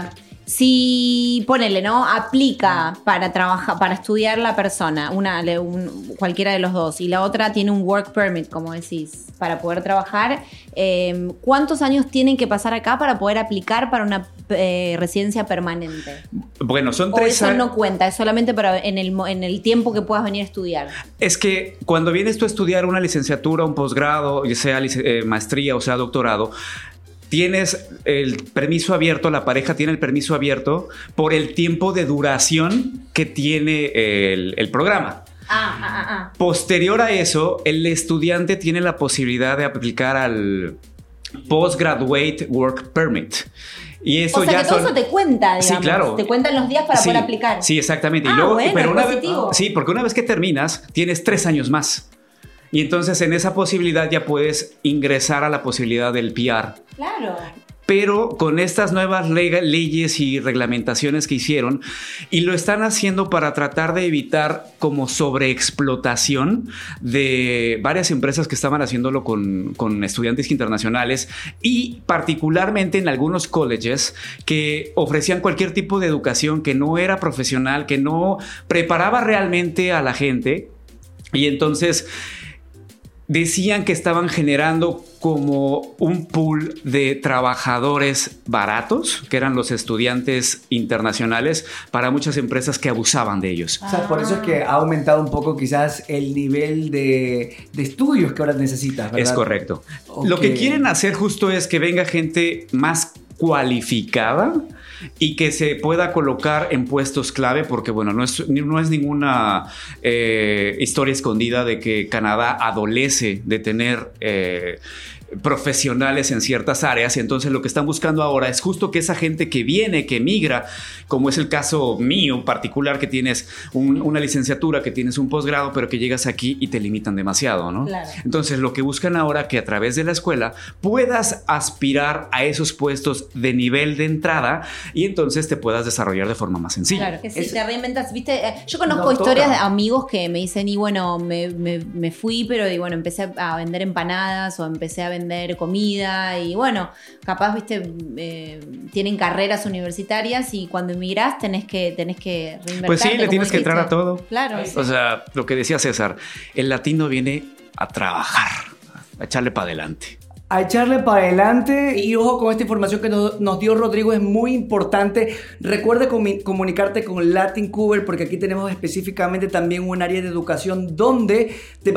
Speaker 2: Si, ponele, ¿no? Aplica para trabajar, para estudiar la persona, cualquiera de los dos, y la otra tiene un work permit, como decís, para poder trabajar, ¿cuántos años tienen que pasar acá para poder aplicar para una residencia permanente?
Speaker 4: Bueno, son 3
Speaker 2: años. O eso
Speaker 4: años.
Speaker 2: no cuenta, es solamente para en el tiempo que puedas venir a estudiar.
Speaker 4: Es que cuando vienes tú a estudiar una licenciatura, un posgrado, ya sea maestría o sea doctorado, tienes el permiso abierto, la pareja tiene el permiso abierto por el tiempo de duración que tiene el programa. Posterior a eso, el estudiante tiene la posibilidad de aplicar al Postgraduate Work Permit. Y eso,
Speaker 2: o sea,
Speaker 4: ya
Speaker 2: que todo eso te cuenta, digamos.
Speaker 4: Sí, claro.
Speaker 2: Te cuentan los días para poder aplicar.
Speaker 4: Sí, exactamente. Y
Speaker 2: luego,
Speaker 4: pero
Speaker 2: positivo.
Speaker 4: Sí, porque una vez que terminas, tienes 3 años más. Y entonces en esa posibilidad ya puedes ingresar a la posibilidad del PR.
Speaker 2: Claro.
Speaker 4: Pero con estas nuevas leyes y reglamentaciones que hicieron, y lo están haciendo para tratar de evitar como sobreexplotación de varias empresas que estaban haciéndolo con estudiantes internacionales, y particularmente en algunos colleges que ofrecían cualquier tipo de educación que no era profesional, que no preparaba realmente a la gente. Y entonces decían que estaban generando como un pool de trabajadores baratos, que eran los estudiantes internacionales, para muchas empresas que abusaban de ellos.
Speaker 1: O sea, por eso es que ha aumentado un poco quizás el nivel de estudios que ahora necesitas, ¿verdad?
Speaker 4: Es correcto.
Speaker 1: Okay.
Speaker 4: Lo que quieren hacer justo es que venga gente más cualificada y que se pueda colocar en puestos clave, porque bueno, no es ninguna historia escondida de que Canadá adolece de tener profesionales en ciertas áreas, y entonces lo que están buscando ahora es justo que esa gente que viene, que migra, como es el caso mío particular, que tienes una licenciatura, que tienes un posgrado, pero que llegas aquí y te limitan demasiado, ¿no?
Speaker 2: Claro.
Speaker 4: Entonces lo que buscan ahora que a través de la escuela puedas aspirar a esos puestos de nivel de entrada y entonces te puedas desarrollar de forma más sencilla.
Speaker 2: Claro, que si te reinventas, viste, yo conozco historias de amigos que me dicen, y bueno, me fui, pero y bueno, empecé a vender empanadas o empecé a vender comida, y bueno, capaz, viste, tienen carreras universitarias, y cuando emigrás tenés que reinvertirte.
Speaker 4: Pues sí, le tienes que entrar a todo.
Speaker 2: Claro.
Speaker 4: O sea, lo que decía César, el latino viene a trabajar, a echarle para adelante.
Speaker 1: A echarle para adelante, y ojo con esta información que nos dio Rodrigo, es muy importante. Recuerda comunicarte con Latincuber, porque aquí tenemos específicamente también un área de educación donde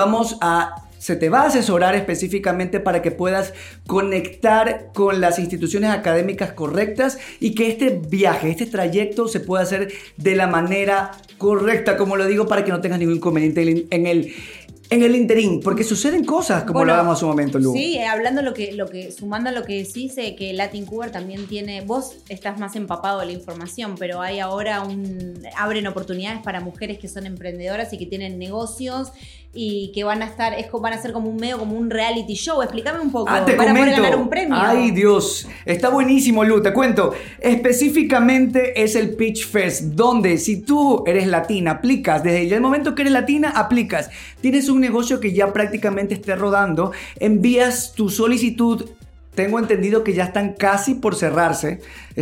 Speaker 1: se te va a asesorar específicamente para que puedas conectar con las instituciones académicas correctas, y que este viaje, este trayecto se pueda hacer de la manera correcta, como lo digo, para que no tengas ningún inconveniente en el interín, porque suceden cosas como lo hablamos hace un momento, Lu.
Speaker 2: Sí, hablando sumando a lo que decís, que Latincuber también tiene, vos estás más empapado de la información, pero hay ahora abren oportunidades para mujeres que son emprendedoras y que tienen negocios, y que van a ser como un reality show. Explícame un poco.
Speaker 1: Te
Speaker 2: van
Speaker 1: comento.
Speaker 2: a poder ganar un premio.
Speaker 1: Ay, Dios. Está buenísimo, Lu. Te cuento. Específicamente es el Pitch Fest, donde si tú eres latina, aplicas. Desde el momento que eres latina, aplicas. Tienes un negocio que ya prácticamente esté rodando, envías tu solicitud. Tengo entendido que ya están casi por cerrarse.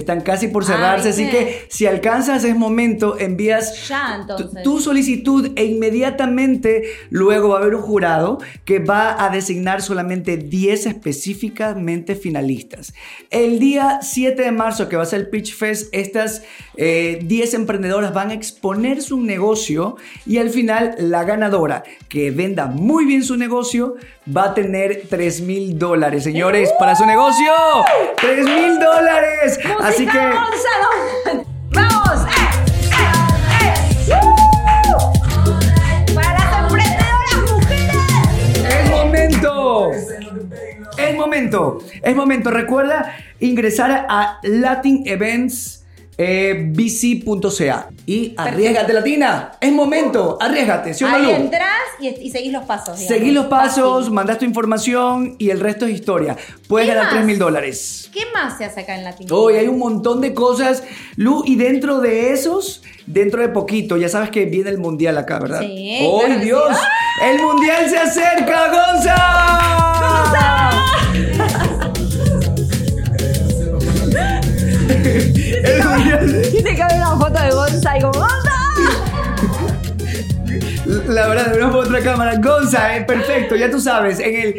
Speaker 1: Así que si alcanzas es momento, envías tu solicitud, e inmediatamente luego va a haber un jurado que va a designar solamente 10 específicamente finalistas. El día 7 de marzo, que va a ser el Pitch Fest, estas 10 emprendedoras van a exponer su negocio, y al final la ganadora que venda muy bien su negocio va a tener $3,000, señores, para su negocio. $3,000. Así que
Speaker 2: ¡vamos! ¡Para las emprendedoras mujeres!
Speaker 1: Es momento. Recuerda ingresar a Latin Events bc.ca y arriesgate, latina. Es momento, arriesgate, ¿sí o no, Lu?
Speaker 2: Ahí entras y seguís los pasos. Digamos.
Speaker 1: Seguís los pasos, mandás tu información y el resto es historia. Puedes ganar $3,000.
Speaker 2: ¿Qué más se hace acá en Latin?
Speaker 1: Hoy hay un montón de cosas, Lu, y dentro de esos, dentro de poquito, ya sabes que viene el mundial acá, ¿verdad?
Speaker 2: Sí.
Speaker 1: ¡Oh,
Speaker 2: claro,
Speaker 1: Dios!
Speaker 2: Sí.
Speaker 1: ¡El mundial se acerca, Gonza! El mundial
Speaker 2: Tiene que haber una foto de Gonza y como ¡Gonza!
Speaker 1: La verdad, de una por otra cámara. Gonza, perfecto, ya tú sabes, en el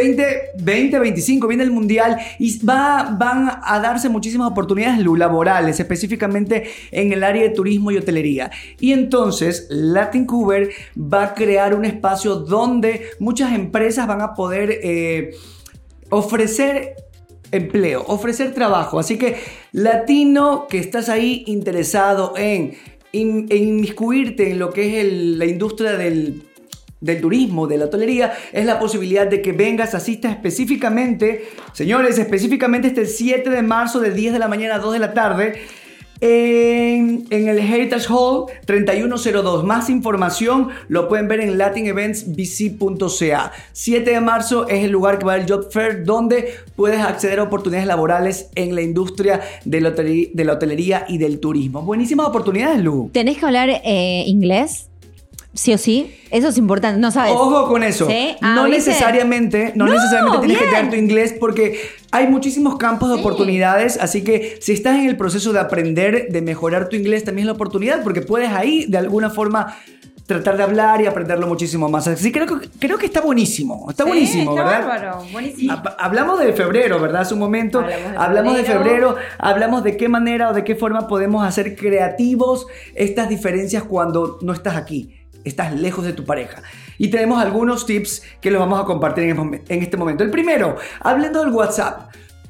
Speaker 1: 2025 viene el Mundial y van a darse muchísimas oportunidades laborales, específicamente en el área de turismo y hotelería. Y entonces, Latincuber va a crear un espacio donde muchas empresas van a poder ofrecer empleo, ofrecer trabajo. Así que, latino que estás ahí interesado en inmiscuirte en lo que es la industria del turismo, de la hotelería, es la posibilidad de que vengas, asistas específicamente, señores, específicamente este 7 de marzo de 10 de la mañana a 2 de la tarde en el Heritage Hall 3102. Más información lo pueden ver en latineventsbc.ca. 7 de marzo es el lugar que va al Job Fair, donde puedes acceder a oportunidades laborales en la industria de la hotelería y del turismo. Buenísimas oportunidades, Lu.
Speaker 2: ¿Tenés que hablar inglés? Sí o sí. Eso es importante, ¿no sabes?
Speaker 1: Ojo con eso.
Speaker 2: ¿Sí?
Speaker 1: No
Speaker 2: ¿viste?
Speaker 1: necesariamente tienes que tener tu inglés, porque hay muchísimos campos de oportunidades, así que si estás en el proceso de aprender, de mejorar tu inglés, también es la oportunidad, porque puedes ahí de alguna forma tratar de hablar y aprenderlo muchísimo más. Así que creo que está buenísimo. Está buenísimo,
Speaker 2: está
Speaker 1: ¿verdad?
Speaker 2: Bárbaro, buenísimo.
Speaker 1: Hablamos de febrero, ¿verdad? Hace un momento hablamos de febrero, hablamos de qué manera o de qué forma podemos hacer creativos estas diferencias cuando no estás aquí. Estás lejos de tu pareja. Y tenemos algunos tips que los vamos a compartir en este momento. El primero, hablando del WhatsApp.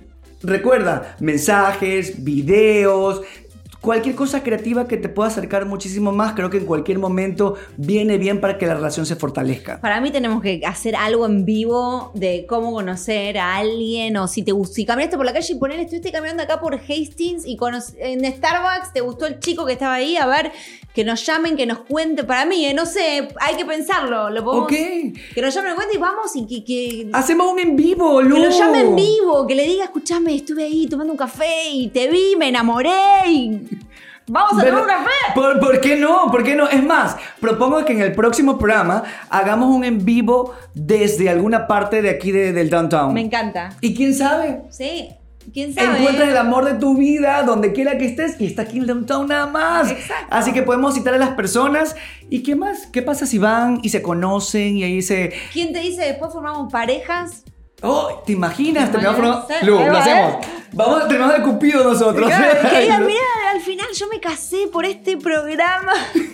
Speaker 1: Recuerda, mensajes, videos, cualquier cosa creativa que te pueda acercar muchísimo más, creo que en cualquier momento viene bien para que la relación se fortalezca.
Speaker 2: Para mí tenemos que hacer algo en vivo de cómo conocer a alguien, o si caminaste por la calle y estuviste caminando acá por Hastings y en Starbucks te gustó el chico que estaba ahí, a ver, que nos llamen, que nos cuente. Para mí, no sé, hay que pensarlo. Lo podemos, que nos llamen, nos cuente y vamos y que
Speaker 1: hacemos un en vivo, Lu.
Speaker 2: Que lo llame en vivo, que le diga, escúchame, estuve ahí tomando un café y te vi, me enamoré y vamos a tomar un café.
Speaker 1: ¿Por qué no? ¿Por qué no? Es más, propongo que en el próximo programa hagamos un en vivo desde alguna parte de aquí del downtown.
Speaker 2: Me encanta.
Speaker 1: ¿Y quién sabe?
Speaker 2: Sí. ¿Quién sabe?
Speaker 1: Encuentras el amor de tu vida donde quiera que estés y está aquí en el downtown nada más.
Speaker 2: Exacto.
Speaker 1: Así que podemos citar a las personas. ¿Y qué más? ¿Qué pasa si van y se conocen y ahí se...
Speaker 2: ¿Quién te dice después formamos parejas?
Speaker 1: Oh, ¿te imaginas?
Speaker 2: Lu,
Speaker 1: lo hacemos. Vamos, tenemos de Cupido nosotros.
Speaker 2: Claro, que digan, mira, al final yo me casé por este programa.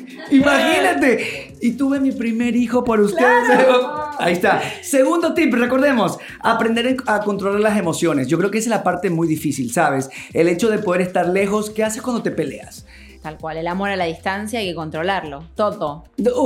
Speaker 1: Imagínate. Y tuve mi primer hijo por ustedes.
Speaker 2: Claro.
Speaker 1: Ahí está. Segundo tip, recordemos, aprender a controlar las emociones. Yo creo que esa es la parte muy difícil, ¿sabes? El hecho de poder estar lejos. ¿Qué haces cuando te peleas?
Speaker 2: Tal cual, el amor a la distancia hay que controlarlo. Todo.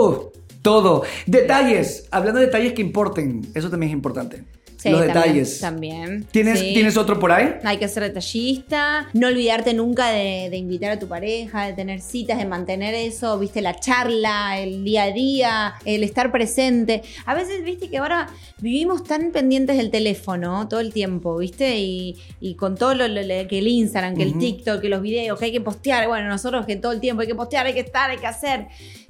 Speaker 1: Todo. Detalles. Hablando de detalles que importen. Eso también es importante.
Speaker 2: Sí,
Speaker 1: los detalles.
Speaker 2: También.
Speaker 1: ¿Tienes otro por ahí?
Speaker 2: Hay que ser detallista, no olvidarte nunca de invitar a tu pareja, de tener citas, de mantener eso, viste, la charla, el día a día, el estar presente. A veces, viste, que ahora vivimos tan pendientes del teléfono todo el tiempo, viste, y con todo que el Instagram, que el TikTok, que los videos, que hay que postear. Bueno, nosotros que todo el tiempo hay que postear, hay que estar, hay que hacer.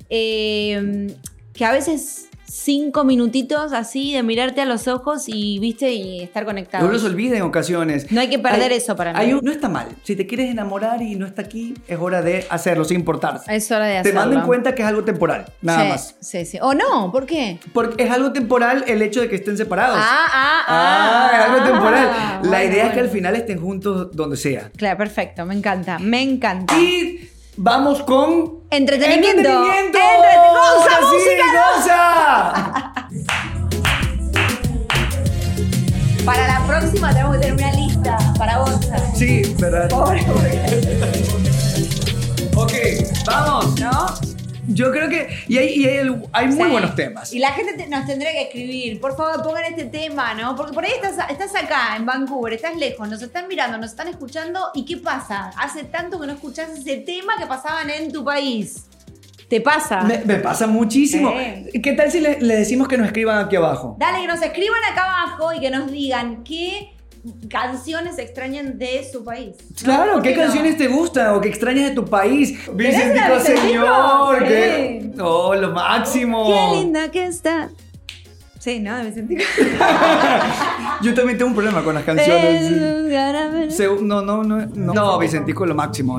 Speaker 2: Que a veces 5 minutitos así de mirarte a los ojos y, viste, y estar conectados.
Speaker 1: No los olviden en ocasiones.
Speaker 2: No hay que perder eso para mí.
Speaker 1: No está mal. Si te quieres enamorar y no está aquí, es hora de hacerlo, sin importarse.
Speaker 2: Es hora de hacerlo.
Speaker 1: Te mando en cuenta que es algo temporal, nada más.
Speaker 2: Sí. ¿O no? ¿Por qué?
Speaker 1: Porque es algo temporal el hecho de que estén separados. Es algo temporal. La idea es que al final estén juntos donde sea.
Speaker 2: Claro, perfecto. Me encanta.
Speaker 1: Y vamos con...
Speaker 2: ¡Entretenimiento!
Speaker 1: ¡Gonza,
Speaker 2: música! Para la próxima tenemos que tener una lista para Gonza.
Speaker 1: Sí, verdad.
Speaker 2: Pobre.
Speaker 1: Ok, vamos.
Speaker 2: ¿No?
Speaker 1: Yo creo que... Y hay muy buenos temas.
Speaker 2: Y la gente nos tendría que escribir. Por favor, pongan este tema, ¿no? Porque por ahí estás acá, en Vancouver, estás lejos, nos están mirando, nos están escuchando. ¿Y qué pasa? Hace tanto que no escuchás ese tema que pasaban en tu país. ¿Te pasa?
Speaker 1: Me pasa muchísimo. ¿Qué tal si le decimos que nos escriban aquí abajo?
Speaker 2: Dale, que nos escriban acá abajo y que nos digan qué canciones extrañan de su país.
Speaker 1: Claro, ¿qué canciones te gustan o que extrañas de tu país? Vicentico Señor,
Speaker 2: sí.
Speaker 1: lo máximo.
Speaker 2: Qué linda que está. Sí, ¿no? De Vicentico.
Speaker 1: Yo también tengo un problema con las canciones. No, Vicentico, lo máximo.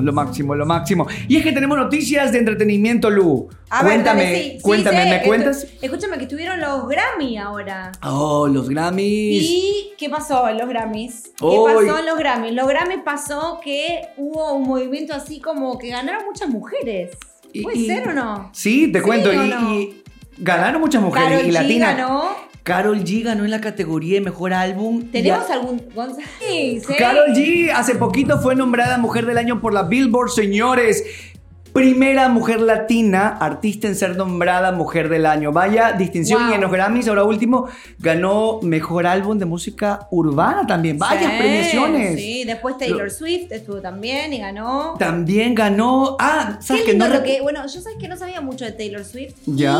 Speaker 1: Y es que tenemos noticias de entretenimiento, Lu.
Speaker 2: A ver, dale, sí.
Speaker 1: Cuéntame,
Speaker 2: Sí,
Speaker 1: ¿me cuentas?
Speaker 2: Escúchame que estuvieron los Grammy ahora.
Speaker 1: Oh, los Grammys.
Speaker 2: ¿Y qué pasó en los Grammys?
Speaker 1: Hoy-
Speaker 2: ¿Qué pasó en los Grammys? Los Grammys pasó que hubo un movimiento así como que ganaron muchas mujeres. ¿Puede ser o no?
Speaker 1: Sí, te cuento.
Speaker 2: ¿o
Speaker 1: Y,
Speaker 2: no?
Speaker 1: y ganaron muchas mujeres.
Speaker 2: Karol
Speaker 1: y
Speaker 2: G
Speaker 1: latinas.
Speaker 2: ganó.
Speaker 1: Karol G ganó en la categoría de mejor álbum.
Speaker 2: ¿Tenemos
Speaker 1: Y a-
Speaker 2: algún González? Sí.
Speaker 1: Karol G hace poquito fue nombrada Mujer del Año por la Billboard, señores. Primera mujer latina, artista en ser nombrada Mujer del Año. Vaya distinción.
Speaker 2: Wow.
Speaker 1: Y en los Grammys, ahora último, ganó Mejor Álbum de Música Urbana también. Vaya
Speaker 2: Sí,
Speaker 1: premiaciones.
Speaker 2: Sí, después Taylor Swift estuvo también y ganó.
Speaker 1: También ganó... Ah, ¿sabes
Speaker 2: Qué
Speaker 1: que
Speaker 2: lindo
Speaker 1: no?
Speaker 2: lo que. Bueno, yo sabes que no sabía mucho de Taylor Swift.
Speaker 1: Ya.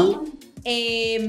Speaker 2: Y,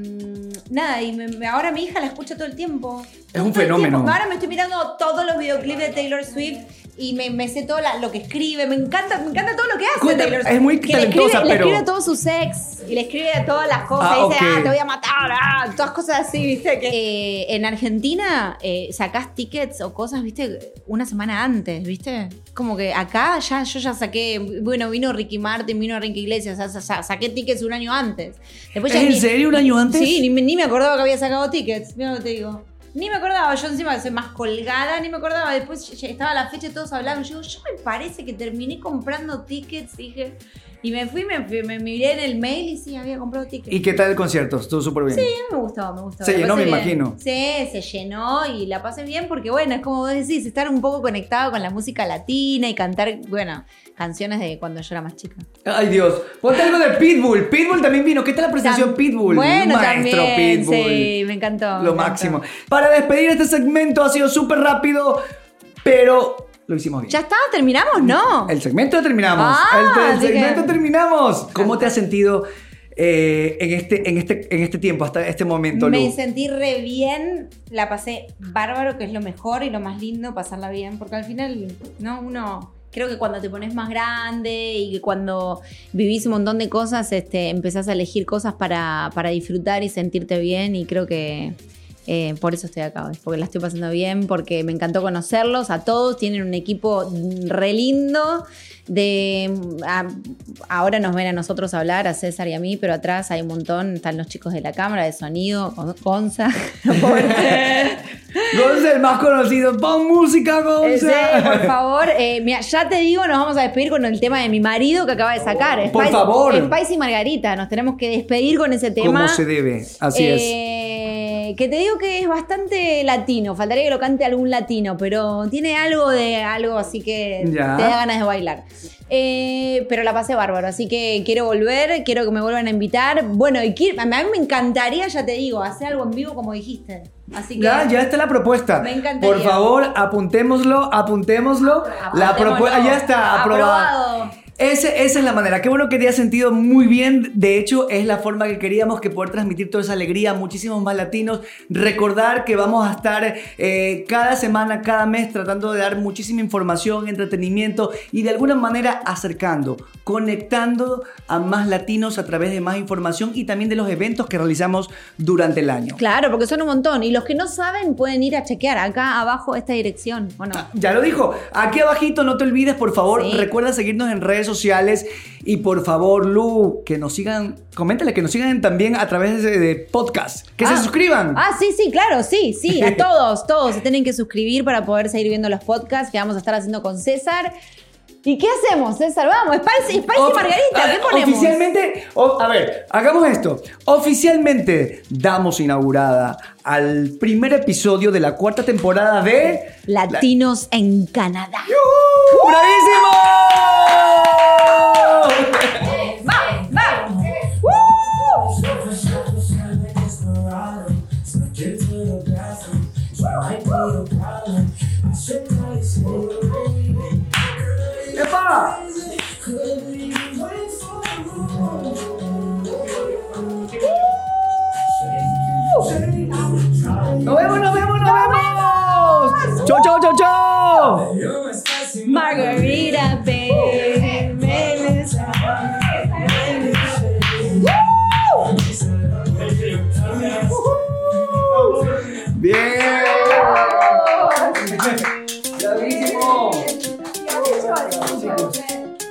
Speaker 2: nada, y ahora mi hija la escucha todo el tiempo.
Speaker 1: Es un
Speaker 2: Todo el
Speaker 1: fenómeno.
Speaker 2: tiempo. Ahora me estoy mirando todos los videoclips de Taylor Swift y me sé todo lo que escribe. Me encanta todo lo que hace
Speaker 1: Cuéntame,
Speaker 2: Taylor Swift.
Speaker 1: es muy
Speaker 2: Que
Speaker 1: talentosa,
Speaker 2: le
Speaker 1: pero-
Speaker 2: escribe todo su sex y le escribe todas las cosas.
Speaker 1: Ah,
Speaker 2: y dice,
Speaker 1: ok.
Speaker 2: te voy a matar, todas cosas así, ¿viste? En Argentina sacás tickets o cosas, ¿viste? Una semana antes, ¿viste? Como que acá yo ya saqué, bueno, vino Ricky Martin, vino Enrique Iglesias, saqué tickets un año antes. Después ya
Speaker 1: ¿En serio? ¿Un año antes?
Speaker 2: Sí, ni me acordaba que había sacado tickets, mira lo que te digo. Ni me acordaba, yo encima soy más colgada, ni me acordaba. Después estaba la fecha y todos hablaban. Yo me parece que terminé comprando tickets, dije. Y me miré en el mail y sí, había comprado tickets.
Speaker 1: ¿Y qué tal el concierto? Estuvo súper bien.
Speaker 2: Sí, me gustó.
Speaker 1: Se
Speaker 2: la
Speaker 1: llenó,
Speaker 2: pasé
Speaker 1: me
Speaker 2: bien.
Speaker 1: imagino.
Speaker 2: Sí, se llenó y la pasé bien porque, bueno, es como vos decís, estar un poco conectado con la música latina y cantar, bueno, canciones de cuando yo era más chica.
Speaker 1: Ay, Dios. Ponte algo de Pitbull. Pitbull también vino. ¿Qué tal la presentación Pitbull?
Speaker 2: Bueno,
Speaker 1: Maestro
Speaker 2: también,
Speaker 1: Pitbull.
Speaker 2: sí, me encantó.
Speaker 1: Lo
Speaker 2: me encantó.
Speaker 1: máximo. Para despedir este segmento ha sido súper rápido, pero lo hicimos bien.
Speaker 2: ¿Ya está? ¿Terminamos? No.
Speaker 1: El segmento terminamos. El
Speaker 2: dije-
Speaker 1: segmento terminamos. ¿Cómo te has sentido en este tiempo, hasta este momento, Lu?
Speaker 2: Me sentí re bien, la pasé bárbaro, que es lo mejor y lo más lindo, pasarla bien, porque al final, ¿no? Uno, creo que cuando te pones más grande y que cuando vivís un montón de cosas, empezás a elegir cosas para disfrutar y sentirte bien, y creo que por eso estoy acá hoy, porque la estoy pasando bien, porque me encantó conocerlos a todos, tienen un equipo re lindo. Ahora nos ven a nosotros hablar, a César y a mí, pero atrás hay un montón, están los chicos de la cámara de sonido, Gonza.
Speaker 1: Gonza, el más conocido. Pon música, Gonza.
Speaker 2: Sí, por favor. Mira, ya te digo, nos vamos a despedir con el tema de mi marido que acaba de sacar.
Speaker 1: Por favor.
Speaker 2: Spice y Margarita, nos tenemos que despedir con ese tema.
Speaker 1: Como se debe, así es.
Speaker 2: Que te digo que es bastante latino, faltaría que lo cante algún latino, pero tiene algo así que
Speaker 1: Ya.
Speaker 2: te da ganas de bailar. Pero la pasé bárbaro, así que quiero volver, quiero que me vuelvan a invitar. Bueno, y a mí me encantaría, ya te digo, hacer algo en vivo como dijiste. Así que
Speaker 1: Ya está la propuesta.
Speaker 2: Me encantaría.
Speaker 1: Por favor, apuntémoslo. La propuesta ya está aprobada. Esa es la manera. Qué bueno que te has sentido muy bien. De hecho, es la forma que queríamos, que poder transmitir toda esa alegría a muchísimos más latinos. Recordar que vamos a estar cada semana, cada mes, tratando de dar muchísima información, entretenimiento y de alguna manera acercando, conectando a más latinos a través de más información y también de los eventos que realizamos durante el año.
Speaker 2: Claro, porque son un montón. Y los que no saben pueden ir a chequear acá abajo esta dirección, ¿o no?
Speaker 1: Ya lo dijo. Aquí abajito, no te olvides, por favor,
Speaker 2: Sí.
Speaker 1: recuerda seguirnos en redes sociales y por favor, Lu, que nos sigan, coméntale que nos sigan también a través de podcast, que se suscriban.
Speaker 2: Sí, claro, sí, a todos se tienen que suscribir para poder seguir viendo los podcasts que vamos a estar haciendo con César. ¿Y qué hacemos, César? Vamos, Spice y Margarita, ¿qué ponemos?
Speaker 1: Oficialmente, a ver, hagamos esto. Oficialmente damos inaugurada al primer episodio de la 4ª temporada de
Speaker 2: Latinos en Canadá.
Speaker 1: ¡Yuhu! ¡Bravísimo!
Speaker 2: ¡Va!
Speaker 1: ¡Epa! ¡Nos vemos! ¡Chau!
Speaker 2: Margarita, baby. Woo!
Speaker 1: chicos.